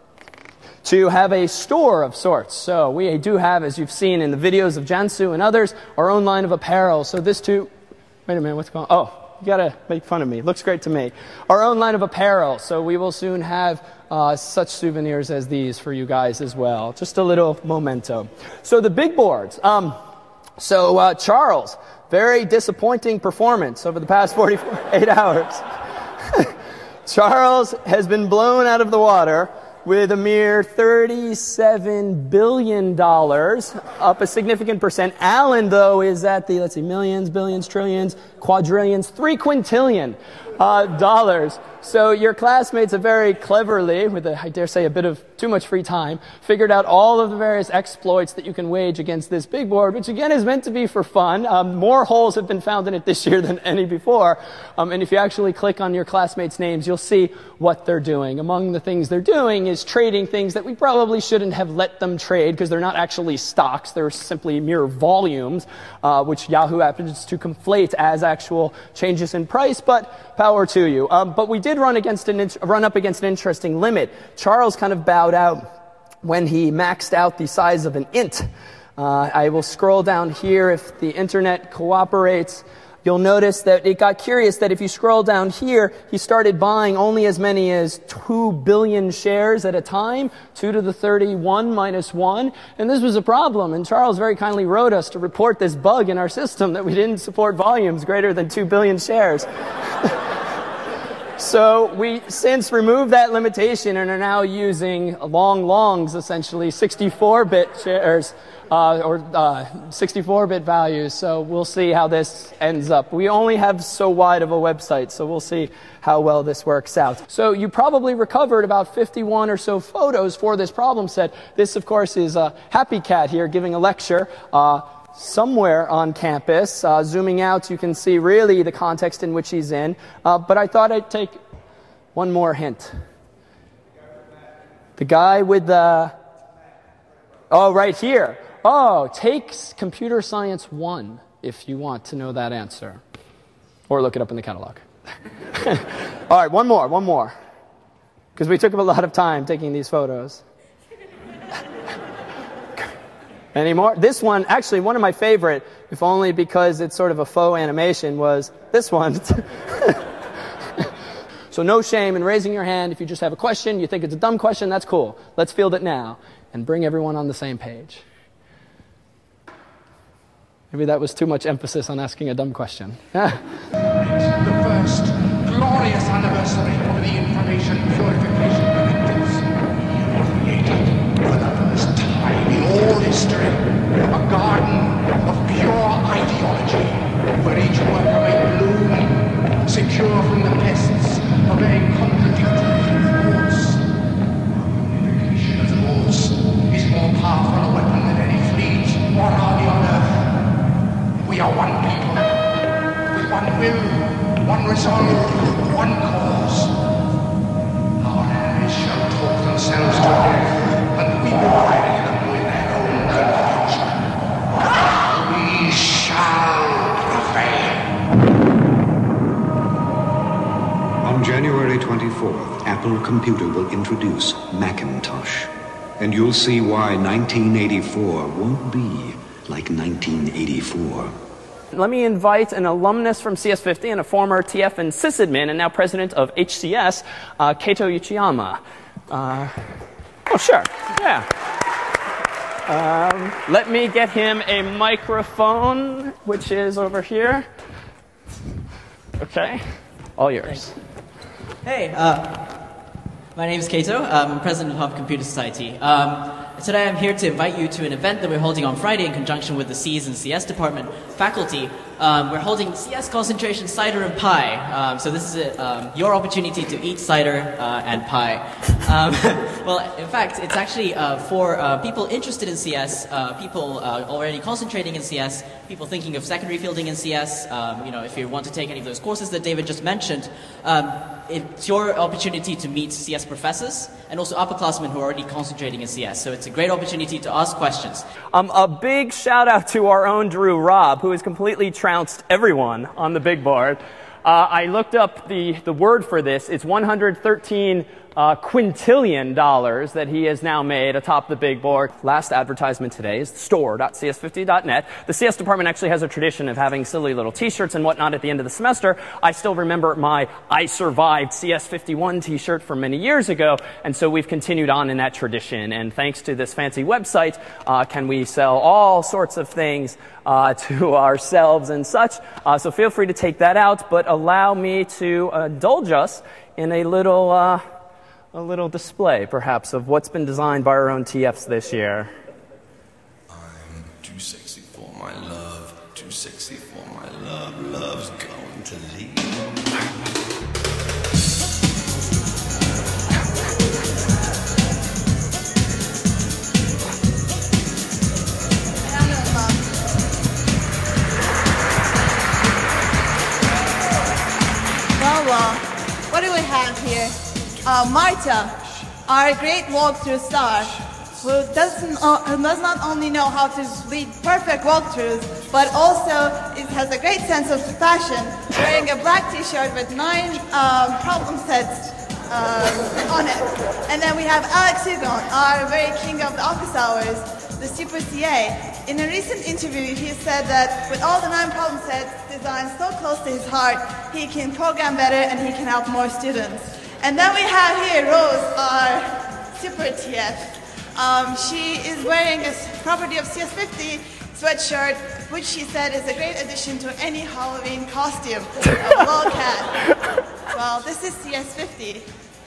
to have a store of sorts. So we do have, as you've seen in the videos of Jansu and others, our own line of apparel. So this too, wait a minute, what's going on? Oh, you gotta make fun of me. Looks great to me. Our own line of apparel. So we will soon have uh, such souvenirs as these for you guys as well. Just a little memento. So the big boards. Um, so uh, Charles, very disappointing performance over the past forty-eight hours. Charles has been blown out of the water with a mere thirty-seven billion dollars, up a significant percent. Alan, though, is at the, let's see, millions, billions, trillions, quadrillions, three quintillion uh, dollars. So your classmates have very cleverly, with, a, I dare say, a bit of too much free time, figured out all of the various exploits that you can wage against this big board, which again is meant to be for fun. Um, more holes have been found in it this year than any before. Um, and if you actually click on your classmates' names, you'll see what they're doing. Among the things they're doing is trading things that we probably shouldn't have let them trade because they're not actually stocks. They're simply mere volumes, uh, which Yahoo happens to conflate as actual changes in price, but power to you. Um, but we did run against an run up against an interesting limit. Charles kind of bowed out when he maxed out the size of an int. Uh, I will scroll down here if the internet cooperates. You'll notice that it got curious that if you scroll down here, he started buying only as many as two billion shares at a time, two to the thirty-one minus one. And this was a problem. And Charles very kindly wrote us to report this bug in our system that we didn't support volumes greater than two billion shares. So we since removed that limitation and are now using long longs, essentially sixty-four bit shares, uh, or uh, sixty-four bit values. So we'll see how this ends up. We only have so wide of a website, so we'll see how well this works out. So you probably recovered about fifty-one or so photos for this problem set. This, of course, is a Happy Cat here giving a lecture. Uh, somewhere on campus. Uh, zooming out, you can see really the context in which he's in. Uh, but I thought I'd take one more hint. The guy with the... Oh, right here. Oh, take Computer Science one if you want to know that answer. Or look it up in the catalog. All right, one more, one more. Because we took up a lot of time taking these photos. Any more? This one, actually, one of my favorite, if only because it's sort of a faux animation, was this one. So no shame in raising your hand. If you just have a question, you think it's a dumb question, that's cool. Let's field it now and bring everyone on the same page. Maybe that was too much emphasis on asking a dumb question. The first glorious anniversary of the information purification directives. Created for the first time in all history a garden of pure ideology where each worker may bloom, secure from the pests of a contradictory thoughts. Unification of thoughts is more powerful a weapon than any fleet or army on earth. We are one people, with one will, one resolve, one cause. Our enemies shall talk themselves to death, and we will bury them with their own confusion. We shall prevail. On January twenty-fourth, Apple Computer will introduce Macintosh. And you'll see why nineteen eighty-four won't be like nineteen eighty-four. Let me invite an alumnus from C S fifty and a former T F and sysadmin and now president of H C S, uh, Keito Uchiyama. Uh, oh, sure. Yeah. Um, let me get him a microphone, which is over here. Okay. All yours. Hey, uh, my name is Keito. I'm president of Computer Society. Um, today I'm here to invite you to an event that we're holding on Friday in conjunction with the C's and C S department faculty. Um, we're holding C S concentration cider and pie. Um, so this is a, um, your opportunity to eat cider uh, and pie. Um, well, in fact, it's actually uh, for uh, people interested in C S, uh, people uh, already concentrating in C S, people thinking of secondary fielding in C S. Um, you know, if you want to take any of those courses that David just mentioned, um, it's your opportunity to meet C S professors and also upperclassmen who are already concentrating in C S. So it's a great opportunity to ask questions. Um, a big shout out to our own Drew Robb, who has completely trounced everyone on the big board. Uh, I looked up the, the word for this. It's one hundred thirteen Uh, quintillion dollars that he has now made atop the big board. Last advertisement today is store dot C S fifty dot net. The C S department actually has a tradition of having silly little t-shirts and whatnot at the end of the semester. I still remember my I Survived C S fifty-one t-shirt from many years ago, and so we've continued on in that tradition. And thanks to this fancy website, uh, can we sell all sorts of things uh, to ourselves and such. Uh, so feel free to take that out, but allow me to uh, indulge us in a little... Uh, a little display, perhaps, of what's been designed by our own T Fs this year. I'm too sexy for my love, too sexy for my love, love's going to leave. Well, well, what do we have here? Uh, Marta, our great walkthrough star, who doesn't uh, who does not only know how to lead perfect walkthroughs, but also it has a great sense of fashion, wearing a black t-shirt with nine um, problem sets um, on it. And then we have Alex Hugon, our very king of the office hours, the super C A. In a recent interview, he said that with all the nine problem sets designed so close to his heart, he can program better and he can help more students. And then we have here Rose, our super T F. Um, she is wearing a property of C S fifty sweatshirt, which she said is a great addition to any Halloween costume. A lolcat. Well, this is C S fifty.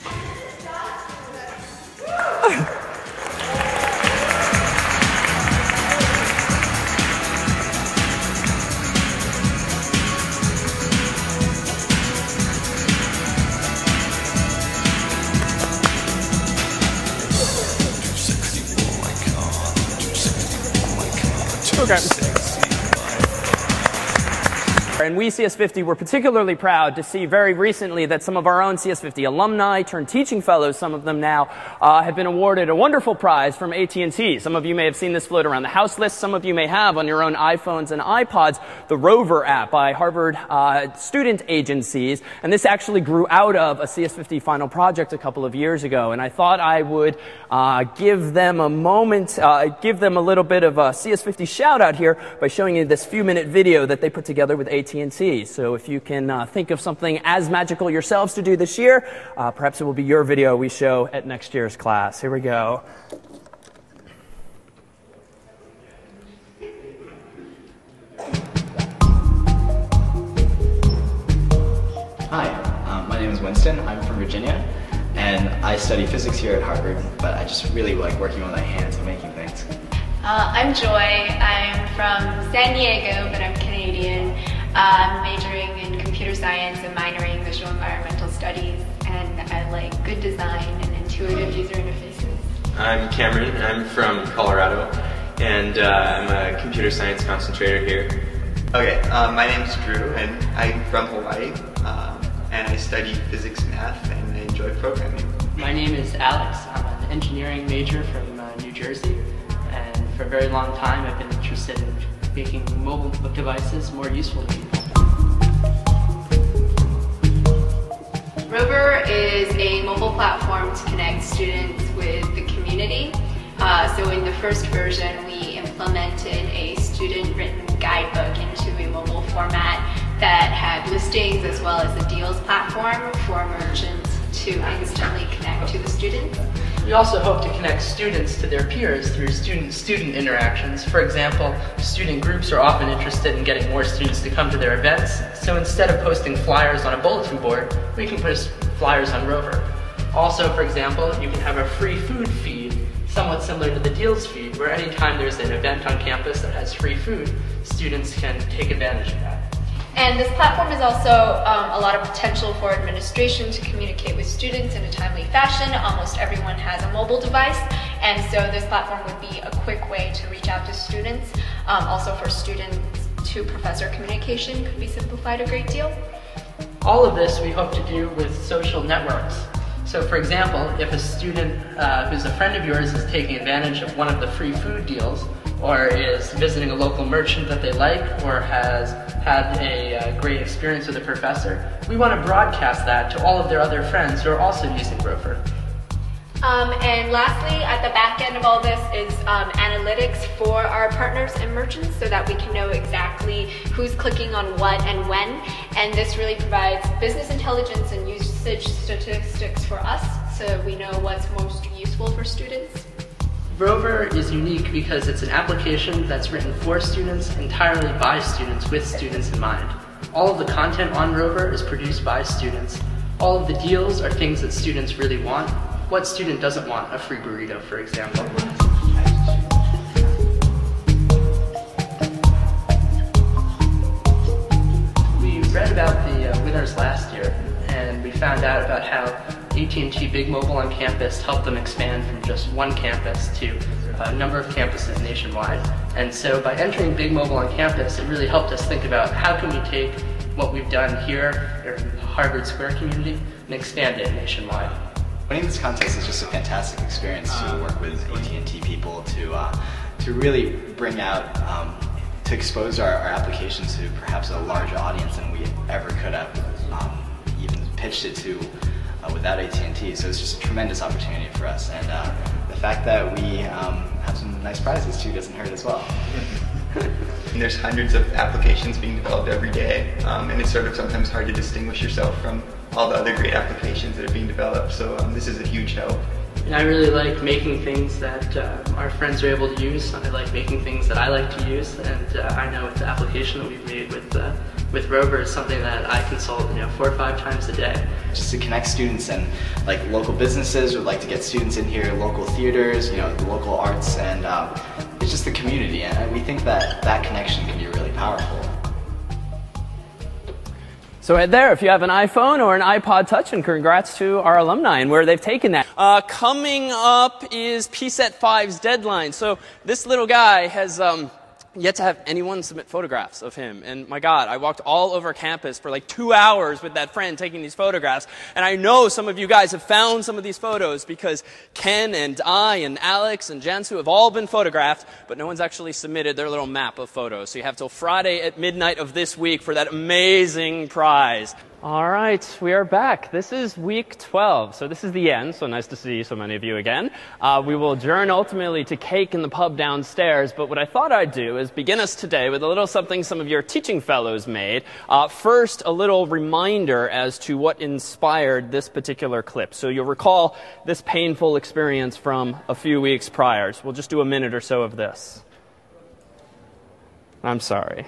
Okay. And we, C S fifty, were particularly proud to see very recently that some of our own C S fifty alumni turned teaching fellows, some of them now, uh, have been awarded a wonderful prize from A T and T. Some of you may have seen this float around the house list. Some of you may have on your own iPhones and iPods the Rover app by Harvard uh, student agencies. And this actually grew out of a C S fifty final project a couple of years ago. And I thought I would uh, give them a moment, uh, give them a little bit of a C S fifty shout out here by showing you this few minute video that they put together with A T and T. So if you can uh, think of something as magical yourselves to do this year, uh, perhaps it will be your video we show at next year's class. Here we go. Hi, um, my name is Winston. I'm from Virginia, and I study physics here at Harvard, but I just really like working with my hands and making things. Uh, I'm Joy. I'm from San Diego, but I'm Canadian. Uh, I'm majoring in computer science and minoring in visual environmental studies, and I like good design and intuitive user interfaces. I'm Cameron. I'm from Colorado, and uh, I'm a computer science concentrator here. Okay, uh, my name is Drew, and I'm from Hawaii, um, and I study physics, math, and I enjoy programming. My name is Alex. I'm an engineering major from uh, New Jersey, and for a very long time I've been interested in making mobile devices more useful to people. Rover is a mobile platform to connect students with the community. Uh, so in the first version, we implemented a student-written guidebook into a mobile that had listings as well as a deals platform for merchants to instantly connect to the students. We also hope to connect students to their peers through student-student interactions. For example, student groups are often interested in getting more students to come to their events, so instead of posting flyers on a bulletin board, we can post flyers on Rover. Also, for example, you can have a free food feed, somewhat similar to the Deals feed, where anytime there's an event on campus that has free food, students can take advantage of that. And this platform is also um, a lot of potential for administration to communicate with students in a timely fashion. Almost everyone has a mobile device, and so this platform would be a quick way to reach out to students. Um, also for students to professor communication could be simplified a great deal. All of this we hope to do with social networks. So for example, if a student uh, who's a friend of yours is taking advantage of one of the free food deals, or is visiting a local merchant that they like, or has had a uh, great experience with a professor, we want to broadcast that to all of their other friends who are also using Rover. Um, and lastly, at the back end of all this is um, analytics for our partners and merchants so that we can know exactly who's clicking on what and when. And this really provides business intelligence and usage statistics for us so we know what's most useful for students. Rover is unique because it's an application that's written for students, entirely by students, with students in mind. All of the content on Rover is produced by students. All of the deals are things that students really want. What student doesn't want a free burrito, for example? We read about the uh, winners last year, and we found out about how A T and T Big Mobile on campus helped them expand from just one campus to a number of campuses nationwide. And so by entering Big Mobile on campus, it really helped us think about how can we take what we've done here in the Harvard Square community and expand it nationwide. Winning this contest is just a fantastic experience to work with A T and T people to uh, to really bring out, um, to expose our, our applications to perhaps a larger audience than we ever could have um, even pitched it to uh, without A T and T. So it's just a tremendous opportunity for us, and uh, the fact that we um, have some nice prizes too doesn't hurt as well. And there's hundreds of applications being developed every day, um, and it's sort of sometimes hard to distinguish yourself from all the other great applications that are being developed, so um, this is a huge help. And I really like making things that uh, our friends are able to use. I like making things that I like to use, and uh, I know with the application that we've made with uh, with Rover is something that I consult, you know, four or five times a day. Just to connect students, and like local businesses would like to get students in here, local theaters, you know, the local arts, and um, it's just the community, and we think that that connection can be really powerful. So head there if you have an iPhone or an iPod Touch, and congrats to our alumni and where they've taken that. Uh, coming up is P SET five's deadline. So this little guy has um, yet to have anyone submit photographs of him. And my God, I walked all over campus for like two hours with that friend taking these photographs. And I know some of you guys have found some of these photos because Ken and I and Alex and Jansu have all been photographed, but no one's actually submitted their little map of photos. So you have till Friday at midnight of this week for that amazing prize. All right, we are back. This is week twelve, so this is the end, so nice to see so many of you again. Uh, we will adjourn ultimately to cake in the pub downstairs, but what I thought I'd do is begin us today with a little something some of your teaching fellows made. Uh, first, a little reminder as to what inspired this particular clip. So you'll recall this painful experience from a few weeks prior. So we'll just do a minute or so of this. I'm sorry.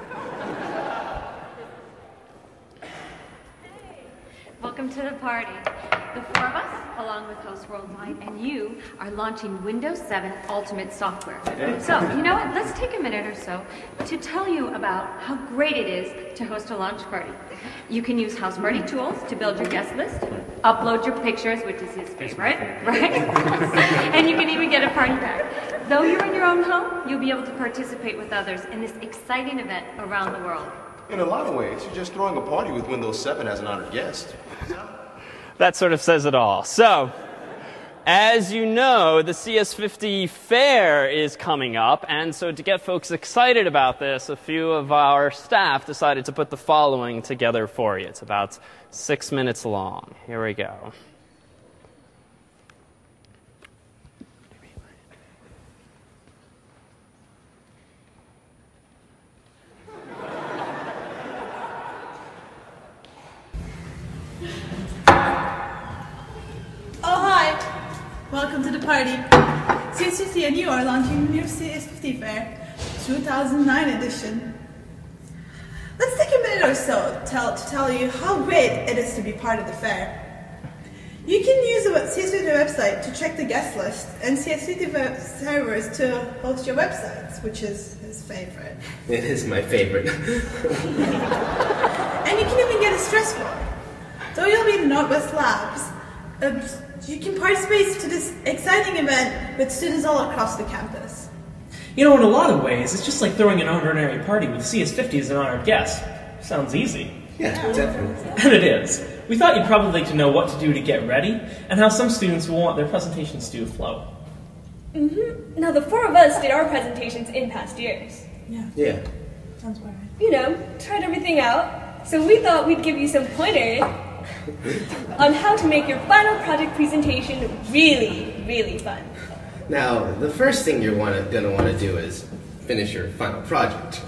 Welcome to the party. The four of us, along with Host Worldwide, and you are launching Windows seven Ultimate software. So, you know what? Let's take a minute or so to tell you about how great it is to host a launch party. You can use House Party tools to build your guest list, upload your pictures, which is his favorite, right? And you can even get a party pack. Though you're in your own home, you'll be able to participate with others in this exciting event around the world. In a lot of ways, you're just throwing a party with Windows seven as an honored guest. That sort of says it all. So, as you know, the C S fifty Fair is coming up, and so to get folks excited about this, a few of our staff decided to put the following together for you. It's about six minutes long. Here we go. party. C S fifty and you are launching the new C S fifty Fair, two thousand nine edition. Let's take a minute or so tell, to tell you how great it is to be part of the fair. You can use the C S fifty website to check the guest list and C S fifty web servers to host your websites, which is his favorite. It is my favorite. And you can even get a stress ball. So you'll be in the Northwest Labs. Uh, you can participate to this exciting event with students all across the campus. You know, in a lot of ways, it's just like throwing an ordinary party with C S fifty as an honored guest. Sounds easy. Yeah, definitely. And it is. We thought you'd probably like to know what to do to get ready, and how some students will want their presentations to flow. Mm-hmm. Now, the four of us did our presentations in past years. Yeah. Yeah. Sounds about right. You know, tried everything out, so we thought we'd give you some pointers on how to make your final project presentation really, really fun. Now, the first thing you're wanna, gonna want to do is finish your final project.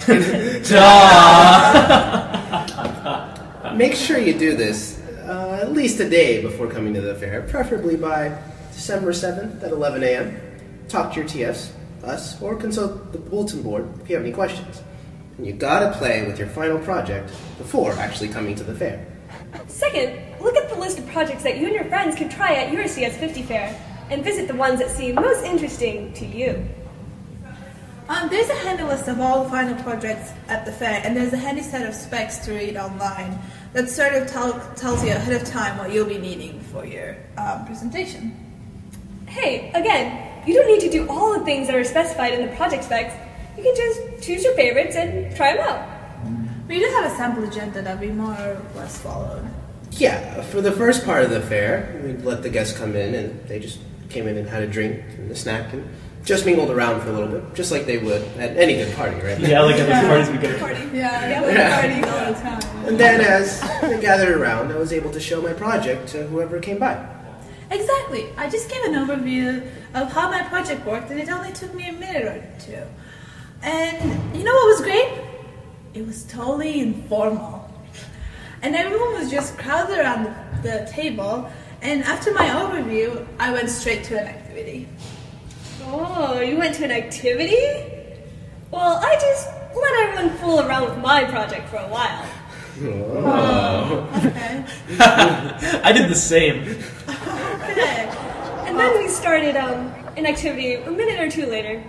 Make sure you do this uh, at least a day before coming to the fair, preferably by December seventh at eleven a m Talk to your T Fs, us, or consult the bulletin board if you have any questions. And you gotta play with your final project before actually coming to the fair. Second, look at the list of projects that you and your friends can try at your C S fifty fair, and visit the ones that seem most interesting to you. Um, there's a handy list of all the final projects at the fair, and there's a handy set of specs to read online that sort of tell, tells you ahead of time what you'll be needing for your um, presentation. Hey, again, you don't need to do all the things that are specified in the project specs. You can just choose your favorites and try them out. We do have a sample agenda that we more or less followed. Yeah, for the first part of the fair, we'd let the guests come in, and they just came in and had a drink and a snack and just mingled around for a little bit, just like they would at any good party, right? Yeah, like at those parties we go to. Party. Yeah, yeah, we yeah. parties all the time. And then as they gathered around, I was able to show my project to whoever came by. Exactly. I just gave an overview of how my project worked, and it only took me a minute or two. And you know what was great? It was totally informal. And everyone was just crowded around the, the table, and after my overview, I went straight to an activity. Oh, you went to an activity? Well, I just let everyone fool around with my project for a while. Oh. Okay. I did the same. Okay. And then we started um, an activity a minute or two later.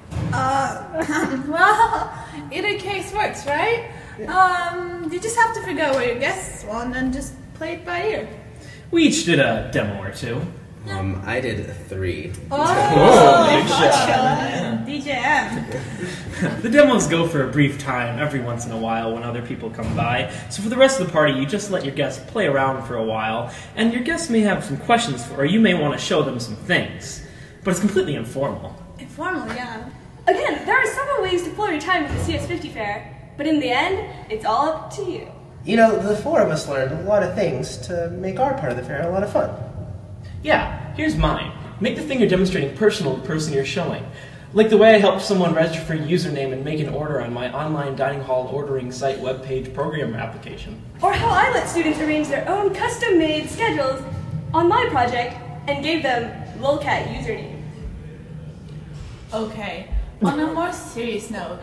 Uh, well, either case works, right? Um, you just have to figure out where your guests want and just play it by ear. We each did a demo or two. Um, I did three. Oh, oh big shot. D J M. The demos go for a brief time every once in a while when other people come by. So for the rest of the party, you just let your guests play around for a while, and your guests may have some questions for, or you may want to show them some things. But it's completely informal. Informal, yeah. Again, there are several ways to fill your time at the C S fifty fair, but in the end, it's all up to you. You know, the four of us learned a lot of things to make our part of the fair a lot of fun. Yeah, here's mine. Make the thing you're demonstrating personal to the person you're showing. Like the way I helped someone register for a username and make an order on my online dining hall ordering site webpage program application. Or how I let students arrange their own custom-made schedules on my project and gave them lolcat usernames. Okay, on a more serious note.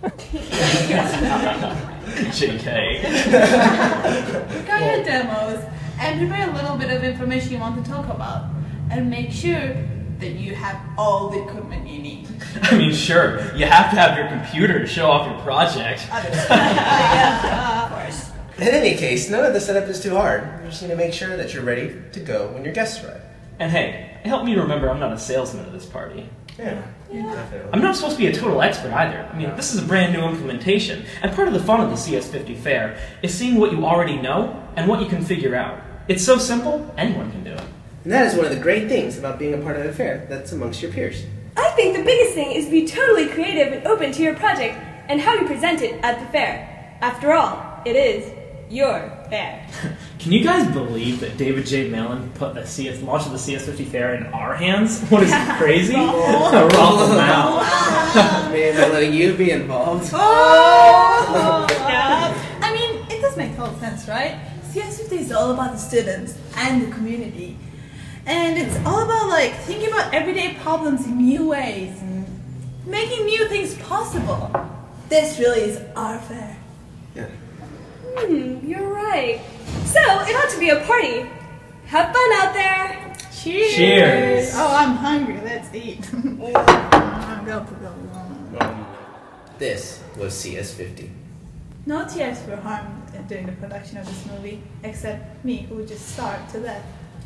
J K. Look at your demos and prepare a little bit of information you want to talk about. And make sure that you have all the equipment you need. I mean, sure, you have to have your computer to show off your project. Yeah, of course. In any case, none of the setup is too hard. You just need to make sure that you're ready to go when your guests arrive. And hey, help me remember I'm not a salesman at this party. Yeah. Yeah. I'm not supposed to be a total expert either. I mean, this is a brand new implementation, and part of the fun of the C S fifty fair is seeing what you already know and what you can figure out. It's so simple, anyone can do it. And that is one of the great things about being a part of a fair that's amongst your peers. I think the biggest thing is to be totally creative and open to your project and how you present it at the fair. After all, it is your fair. Can you guys believe that David J. Mellon put the C S launch of the C S fifty fair in our hands? What is he, crazy? Oh. Roll them out. Man, they're letting you be involved. Oh. Yeah. I mean, it does make total sense, right? C S fifty is all about the students and the community. And it's all about like thinking about everyday problems in new ways and making new things possible. This really is our fair. Yeah. Hmm, you're right. So, it ought to be a party. Have fun out there. Cheers. Cheers. Oh, I'm hungry. Let's eat. Go, go, go. This was C S fifty. No T Fs were harmed during the production of this movie, except me, who would just starve to death.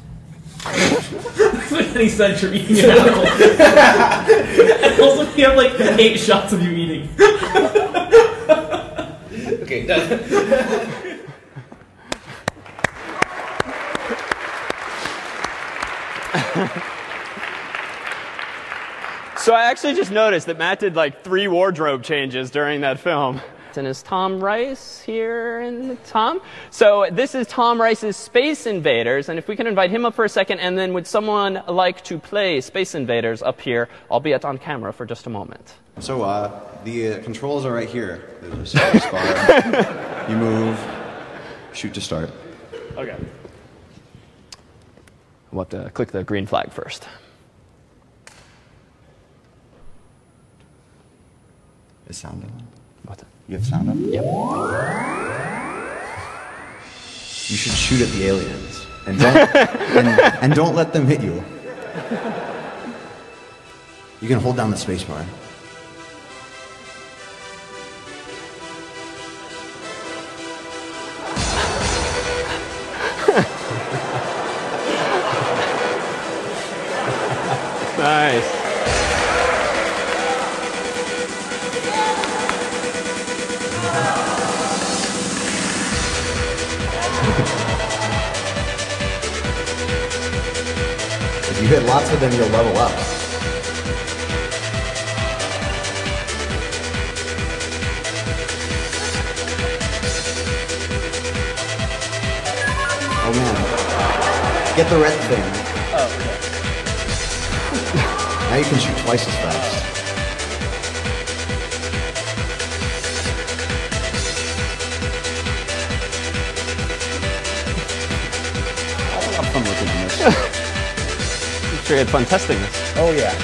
He said you're eating an apple. And also, you have like eight shots of you eating. Okay, done. So I actually just noticed that Matt did like three wardrobe changes during that film. And is Tom Rice here? And Tom? So this is Tom Rice's Space Invaders, and if we can invite him up for a second, and then would someone like to play Space Invaders up here, albeit on camera for just a moment. So uh, the uh, controls are right here. There's a space bar. You move, shoot to start. Okay. We'll have to click the green flag first. Is sound on? What? You have sound on? Yep. You should shoot at the aliens. And don't, and, and don't let them hit you. You can hold down the space bar. Nice. If you hit lots of them, you'll level up. Oh man. Get the red thing. Oh, okay. Now you can shoot twice as fast. I'll have fun looking at this. I'm sure you had fun testing this. Oh yeah.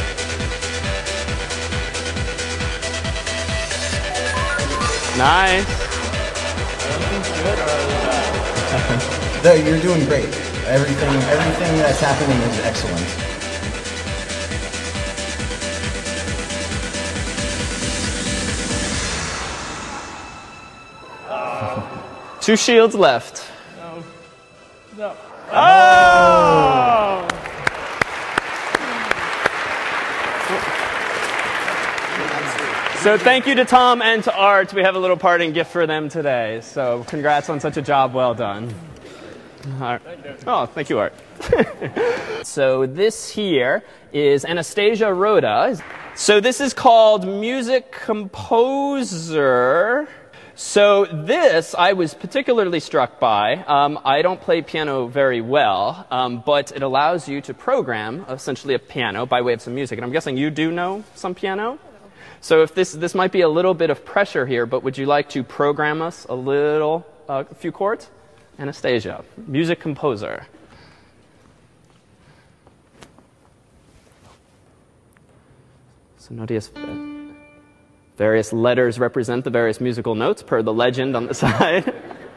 Nice. No, you're doing great. Everything, everything that's happening is excellent. Two shields left. No. No. Oh! So thank you to Tom and to Art. We have a little parting gift for them today. So congrats on such a job well done. Art. Oh, thank you, Art. So this here is Anastasia Rhoda. So this is called Music Composer. So this I was particularly struck by. Um, I don't play piano very well, um, but it allows you to program essentially a piano by way of some music. And I'm guessing you do know some piano? So if this, this might be a little bit of pressure here, but would you like to program us a little, uh, a few chords? Anastasia, Music Composer. So notice various letters represent the various musical notes per the legend on the side.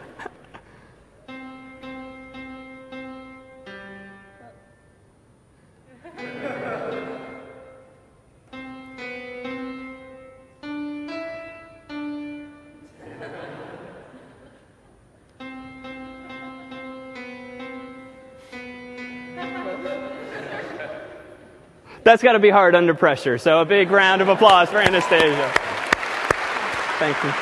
That's got to be hard under pressure, so a big round of applause for Anastasia. Thank you.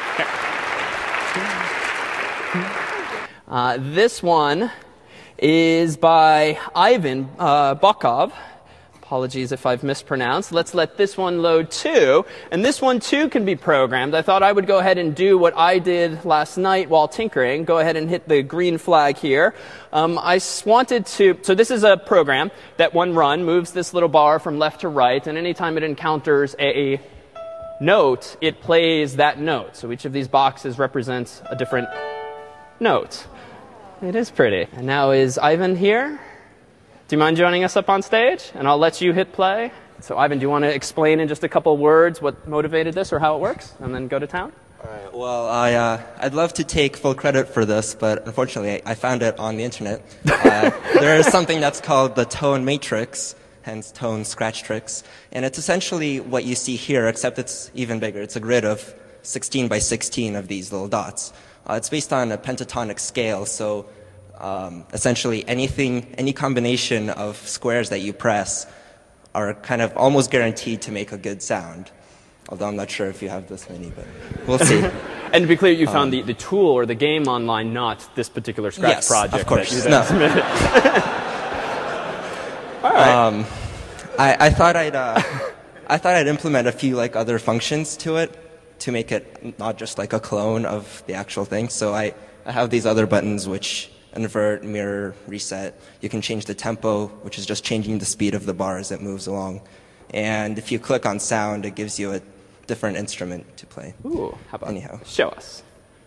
Okay. Uh, this one is by Ivan uh, Bokov. Apologies if I've mispronounced. Let's let this one load too. And this one too can be programmed. I thought I would go ahead and do what I did last night while tinkering. Go ahead and hit the green flag here. Um, I wanted to, so this is a program that one run moves this little bar from left to right, and anytime it encounters a note, it plays that note. So each of these boxes represents a different note. It is pretty. And now is Ivan here? do you mind joining us up on stage? And I'll let you hit play. So, Ivan, do you want to explain in just a couple words what motivated this or how it works, and then go to town? All right. Well, I, uh, I'd love to take full credit for this, but unfortunately, I found it on the internet. Uh, there is something that's called the tone matrix, hence tone scratch tricks, and it's essentially what you see here, except it's even bigger. It's a grid of sixteen by sixteen of these little dots. Uh, it's based on a pentatonic scale, so um, essentially anything, any combination of squares that you press are kind of almost guaranteed to make a good sound. Although I'm not sure if you have this many, but we'll see. And to be clear, you um, found the, the tool or the game online, not this particular Scratch yes, project. Of course. That you no. submitted. All right. Um, I, I thought I'd uh, I thought I'd implement a few like other functions to it to make it not just like a clone of the actual thing. So I, I have these other buttons which invert, mirror, reset. You can change the tempo, which is just changing the speed of the bar as it moves along. And if you click on sound, it gives you a different instrument to play. Ooh, how about Anyhow. Show us.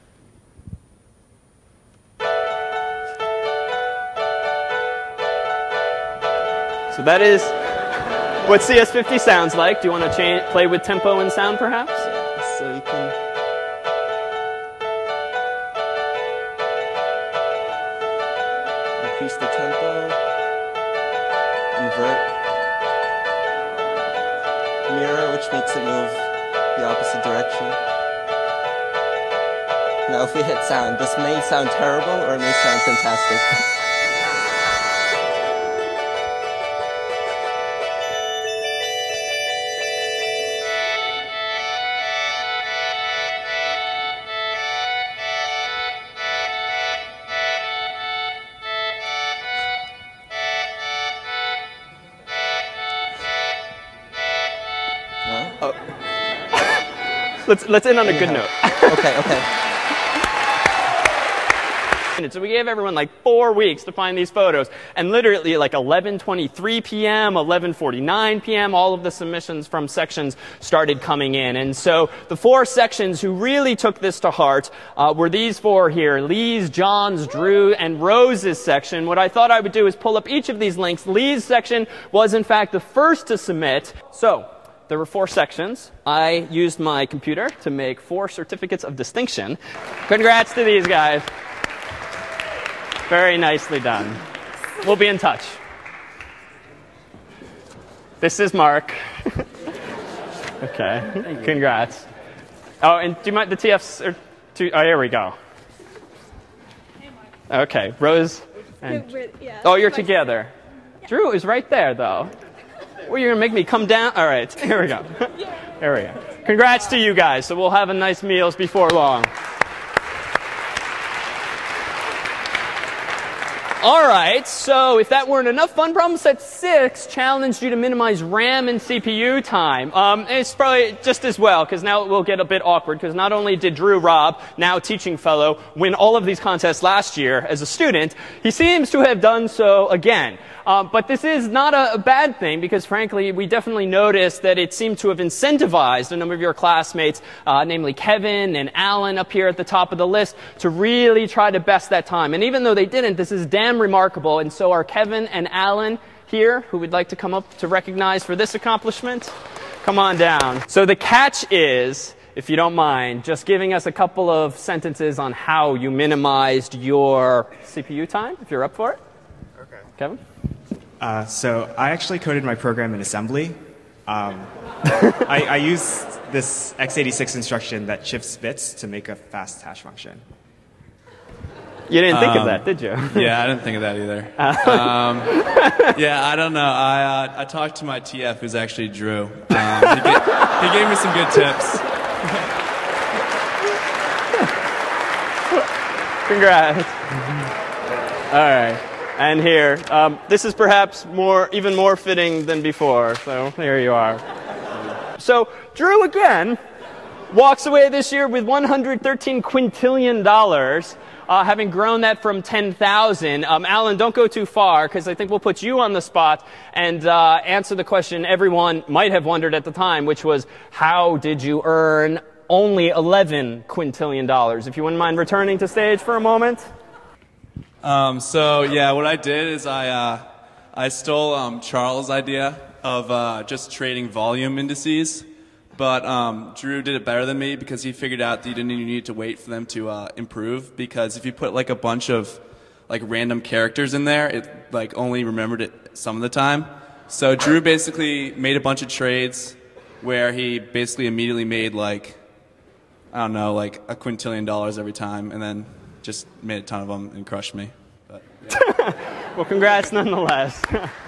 So that is what C S fifty sounds like. Do you want to cha- play with tempo and sound, perhaps? Yeah, so you can... increase the tempo, invert, mirror, which makes it move the opposite direction. Now if we hit sound, this may sound terrible or it may sound fantastic. Oh. let's let's end on a good note. okay, okay. So we gave everyone like four weeks to find these photos, and literally like eleven twenty-three p.m., eleven forty-nine p.m., all of the submissions from sections started coming in. And so the four sections who really took this to heart uh, were these four here: Lee's, John's, Drew, and Rose's section. What I thought I would do is pull up each of these links. Lee's section was in fact the first to submit. So there were four sections. I used my computer to make four certificates of distinction. Congrats to these guys. Very nicely done. We'll be in touch. This is Mark. Okay. Congrats. Oh, and do you mind the T Fs? Are two, oh, here we go. Okay, Rose. And, oh, you're together. Drew is right there, though. Well, you're going to make me come down? All right, here we go. Here we go. Congrats to you guys. So we'll have a nice meals before long. All right, so if that weren't enough, Fun Problem Set six challenged you to minimize RAM and C P U time. Um, it's probably just as well, because now it will get a bit awkward, because not only did Drew Robb, now teaching fellow, win all of these contests last year as a student, he seems to have done so again. Uh, but this is not a, a bad thing, because frankly, we definitely noticed that it seemed to have incentivized a number of your classmates, uh, namely Kevin and Alan up here at the top of the list, to really try to best that time. And even though they didn't, this is damn remarkable. And so are Kevin and Alan here, who would like to come up to recognize for this accomplishment. Come on down. So the catch is, if you don't mind, just giving us a couple of sentences on how you minimized your C P U time, if you're up for it. Okay. Kevin? Uh, so I actually coded my program in assembly. Um, I, I used this x eighty-six instruction that shifts bits to make a fast hash function. You didn't think um, of that, did you? Yeah, I didn't think of that either. um, yeah, I don't know. I uh, I talked to my T F, who's actually Drew. Um, he, get, he gave me some good tips. Congrats. All right. And here, um, this is perhaps more, even more fitting than before. So here you are. So Drew again walks away this year with one hundred thirteen quintillion dollars, uh, having grown that from ten thousand. Um, Alan, don't go too far, because I think we'll put you on the spot and uh, answer the question everyone might have wondered at the time, which was, how did you earn only eleven quintillion dollars? If you wouldn't mind returning to stage for a moment. Um, so yeah, what I did is I uh, I stole um, Charles' idea of uh, just trading volume indices, but um, Drew did it better than me because he figured out that you didn't even need to wait for them to uh, improve, because if you put like a bunch of like random characters in there, it like only remembered it some of the time. So Drew basically made a bunch of trades where he basically immediately made like, I don't know, like a quintillion dollars every time, and then just made a ton of them and crushed me. But, yeah. Well, congrats nonetheless.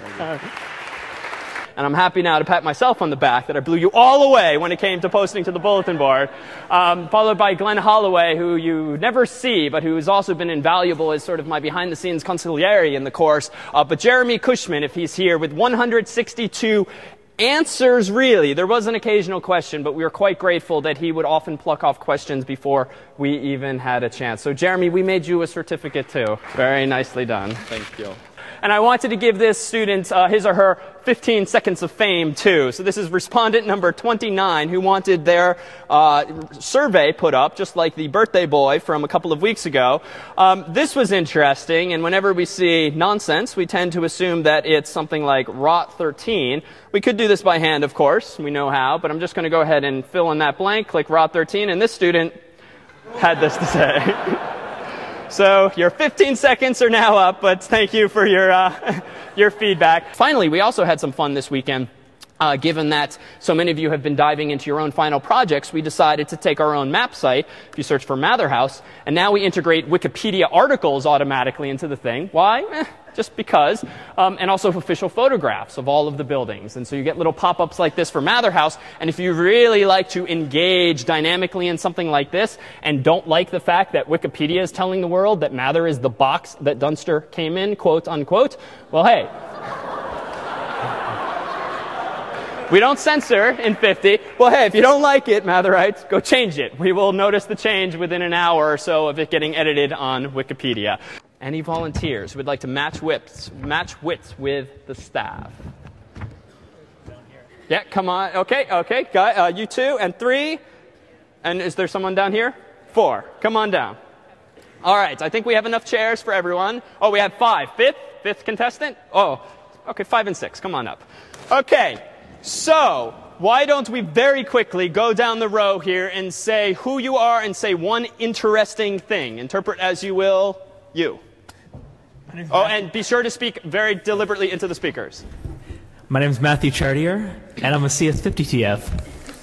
And I'm happy now to pat myself on the back that I blew you all away when it came to posting to the bulletin board. Um, followed by Glenn Holloway, who you never see, but who has also been invaluable as sort of my behind-the-scenes consigliere in the course. Uh, but Jeremy Cushman, if he's here, with one hundred sixty-two answers, really. There was an occasional question, but we were quite grateful that he would often pluck off questions before we even had a chance. So, Jeremy, we made you a certificate, too. Very nicely done. Thank you. And I wanted to give this student uh, his or her fifteen seconds of fame, too. So this is respondent number twenty-nine, who wanted their uh, survey put up, just like the birthday boy from a couple of weeks ago. Um, this was interesting, and whenever we see nonsense, we tend to assume that it's something like rot thirteen. We could do this by hand, of course. We know how, but I'm just going to go ahead and fill in that blank, click rot thirteen, and this student had this to say. So your fifteen seconds are now up, but thank you for your uh, your feedback. Finally, we also had some fun this weekend. Uh, given that so many of you have been diving into your own final projects, we decided to take our own map site, if you search for Mather House, and now we integrate Wikipedia articles automatically into the thing. Why? Eh, just because. Um, and also official photographs of all of the buildings. And so you get little pop-ups like this for Mather House. And if you really like to engage dynamically in something like this and don't like the fact that Wikipedia is telling the world that Mather is the box that Dunster came in, quote unquote, well, hey. We don't censor in fifty. Well, hey, if you don't like it, Matherites, go change it. We will notice the change within an hour or so of it getting edited on Wikipedia. Any volunteers who would like to match wits, match wits with the staff? Yeah, come on. Okay, okay. Guy, uh, you two, and three. And is there someone down here? Four. Come on down. All right, I think we have enough chairs for everyone. Oh, we have five. Fifth? Fifth contestant? Oh, okay, five and six. Come on up. Okay. So, why don't we very quickly go down the row here and say who you are and say one interesting thing. Interpret as you will, you. Oh, and be sure to speak very deliberately into the speakers. My name is Matthew Chartier, and I'm a C S fifty T F.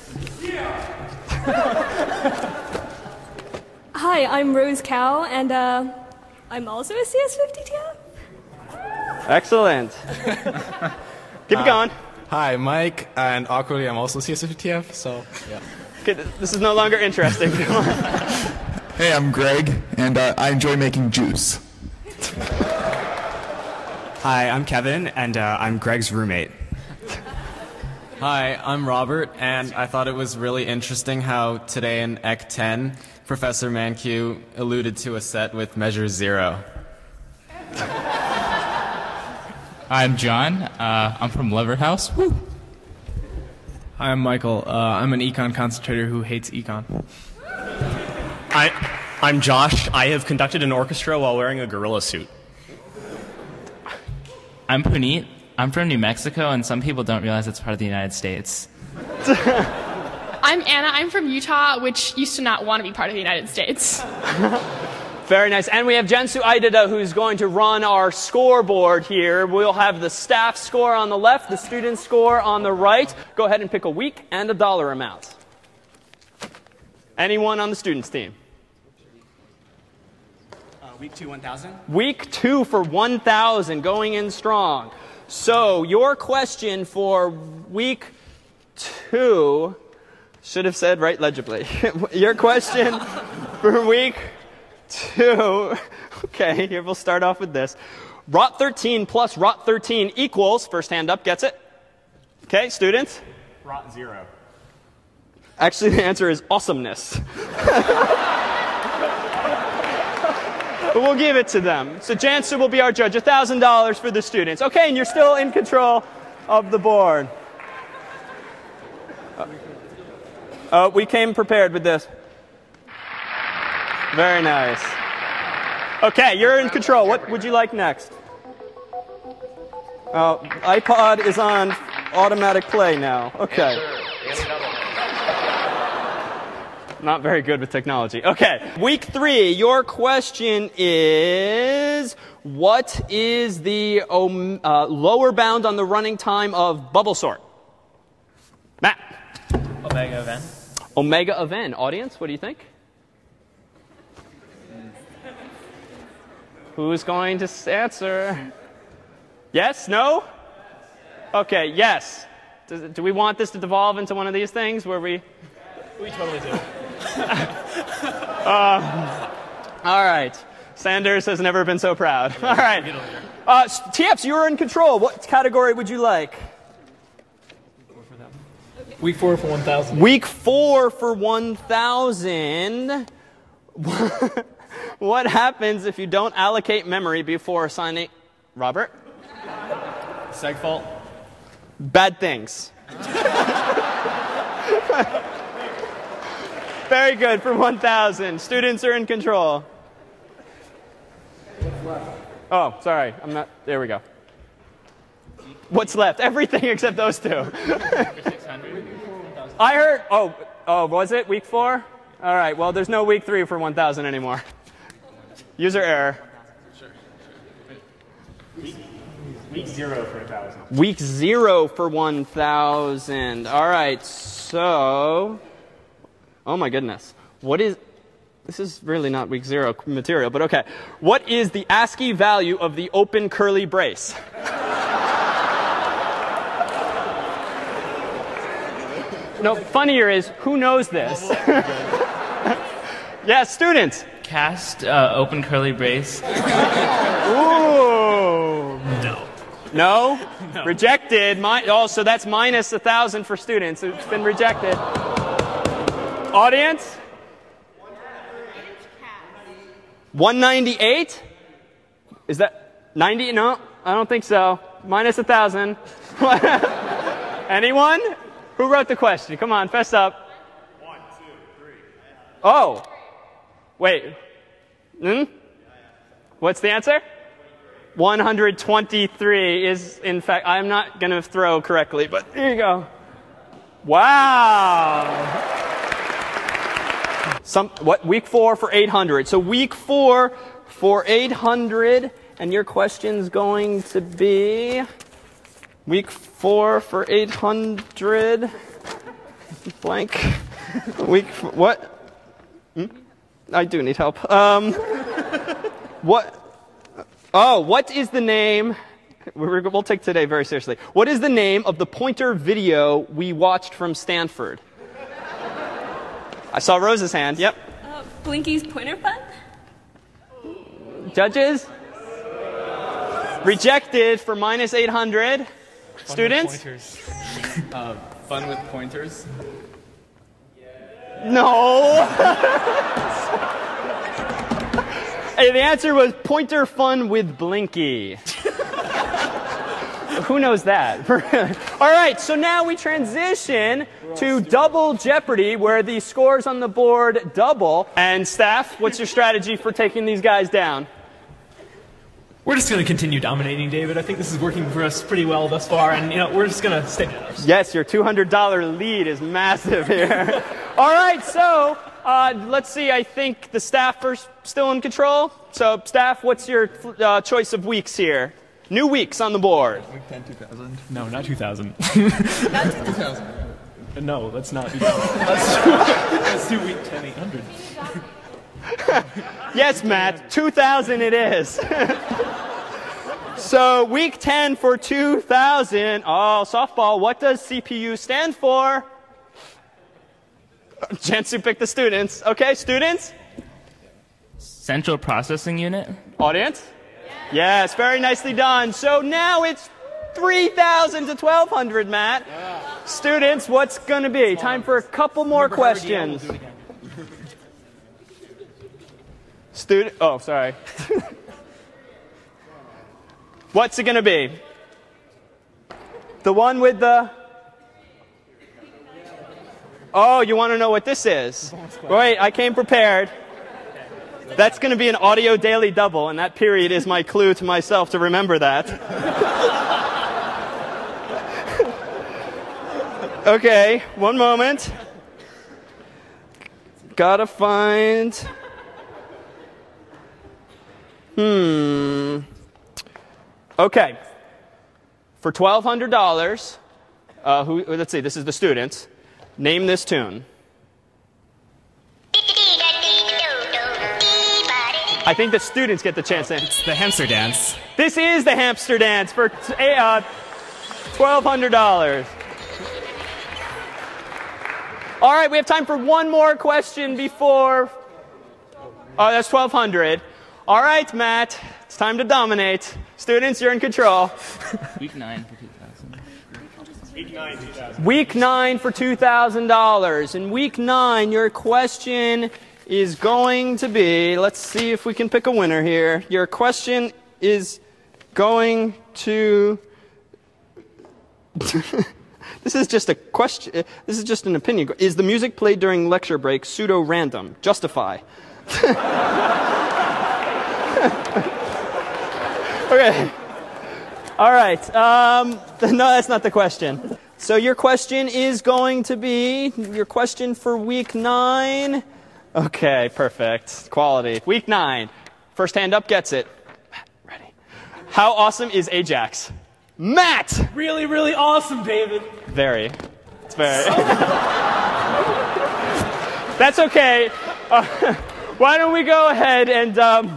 Hi, I'm Rose Cow, and uh, I'm also a C S fifty T F. Excellent. Keep it going. Hi, Mike, and awkwardly, I'm also C S fifty T F, so, yeah. Okay, this is no longer interesting. Hey, I'm Greg, and uh, I enjoy making juice. Hi, I'm Kevin, and uh, I'm Greg's roommate. Hi, I'm Robert, and I thought it was really interesting how today in E C ten, Professor Mankiw alluded to a set with measure zero. I'm John. Uh, I'm from Lever House. Woo. Hi, I'm Michael. Uh, I'm an econ concentrator who hates econ. I, I'm Josh. I have conducted an orchestra while wearing a gorilla suit. I'm Puneet. I'm from New Mexico, and some people don't realize it's part of the United States. I'm Anna. I'm from Utah, which used to not want to be part of the United States. Very nice. And we have Jansu Aidada, who's going to run our scoreboard here. We'll have the staff score on the left, the student score on the right. Go ahead and pick a week and a dollar amount. Anyone on the students team? Uh, week two, one thousand. Week two for one thousand, going in strong. So your question for week two should have said right legibly. Your question for week two, okay, here we'll start off with this. Rot thirteen plus Rot thirteen equals, first hand up gets it. Okay, students? Rot zero. Actually, the answer is awesomeness. But we'll give it to them. So Jansu will be our judge. one thousand dollars for the students. Okay, and you're still in control of the board. Uh, uh, we came prepared with this. Very nice. Okay, you're in control. What would you like next? Oh, iPod is on automatic play now. Okay. Not very good with technology. Okay. Week three, your question is, what is the um, uh, lower bound on the running time of bubble sort? Matt. Omega of n. Omega of n. Audience, what do you think? Who's going to answer? Yes? No? Okay, yes. Does, do we want this to devolve into one of these things where we... We totally do. uh, all right. Sanders has never been so proud. All right. Uh, T Fs, you're in control. What category would you like? Week four for one thousand. Week four for one thousand. What happens if you don't allocate memory before assigning... Robert? Segfault. Bad things. Very good for one thousand. Students are in control. Oh, sorry. I'm not. There we go. What's left? Everything except those two. I heard. Oh, oh, was it week four? All right. Well, there's no week three for one thousand anymore. User error. Week zero for one thousand. Week zero for one thousand. All right. So, oh my goodness. What is... This is really not week zero material, but okay. What is the ASCII value of the open curly brace? No, funnier is, who knows this? Yeah, students. Cast uh, open curly brace. Ooh. No. No? No. Rejected. Mi oh, so that's minus one thousand for students. It's been rejected. Audience? one ninety-eight? Is that ninety? No, I don't think so. Minus one thousand. Anyone? Who wrote the question? Come on, fess up. One, two, three. Oh. Wait. Hmm? What's the answer? one hundred twenty-three is, in fact, I'm not going to throw correctly, but here you go. Wow. Some, what, week four for eight hundred. So week four for eight hundred, and your question's going to be week four for eight hundred, blank, week, four, what? Hmm? I do need help. Um, what, oh, what is the name, we're, we'll take today very seriously. What is the name of the pointer video we watched from Stanford? I saw Rose's hand. Yep. Uh, Blinky's Pointer Fun? Judges? Rejected for minus eight hundred. Fun Students? With pointers. uh, fun with pointers? No. Hey, the answer was Pointer Fun with Blinky. Who knows that? All right, so now we transition to Double Jeopardy, where the scores on the board double. And staff, what's your strategy for taking these guys down? We're just going to continue dominating, David. I think this is working for us pretty well thus far, and you know we're just going to stay with us. Yes, your two hundred dollar lead is massive here. All right, so uh, let's see. I think the staff are still in control. So, staff, what's your uh, choice of weeks here? New weeks on the board. Week ten, two thousand. No, not two thousand. Not two thousand. No, let's not do that. Let's do, let's do week ten, eight hundred. Yes, Matt, two thousand it is. So, week ten for two thousand. Oh, softball, what does C P U stand for? Jansu picked the students. Okay, students? Central Processing Unit. Audience? Yes, very nicely done. So now it's three thousand to twelve hundred, Matt. Yeah. Students, what's going to be? Time for a couple more questions. Student, oh, sorry. What's it going to be? The one with the... Oh, you want to know what this is? Wait, I came prepared. That's going to be an audio daily double, and that period is my clue to myself to remember that. Okay, one moment. Gotta find. Hmm. Okay. For twelve hundred dollars, uh, who? Let's see. This is the students. Name this tune. I think the students get the chance. It's the hamster dance. This is the hamster dance for uh, twelve hundred dollars. All right, we have time for one more question before. Oh, that's twelve hundred. All right, Matt, it's time to dominate. Students, you're in control. Week nine for two thousand. Week nine, two thousand. Week nine for two thousand dollars. In week nine, your question is going to be, let's see if we can pick a winner here. Your question is going to, this is just a question, this is just an opinion. Is the music played during lecture break pseudo-random? Justify. Okay. All right. Um, no, that's not the question. So your question is going to be, your question for week nine. Okay, perfect. Quality. Week nine. First hand up gets it. Matt, ready. How awesome is Ajax? Matt! Really, really awesome, David. Very. It's very. That's okay. Uh, why don't we go ahead and... Um,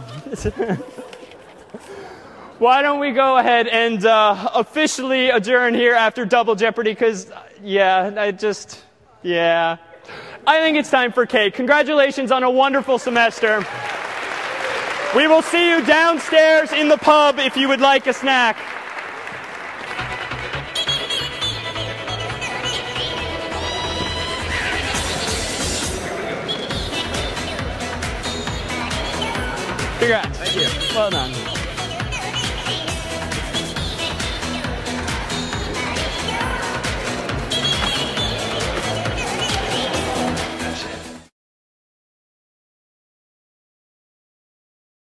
why don't we go ahead and uh, officially adjourn here after Double Jeopardy? Because, yeah, I just... Yeah. I think it's time for cake. Congratulations on a wonderful semester. We will see you downstairs in the pub if you would like a snack. Congrats. Thank you. Well done.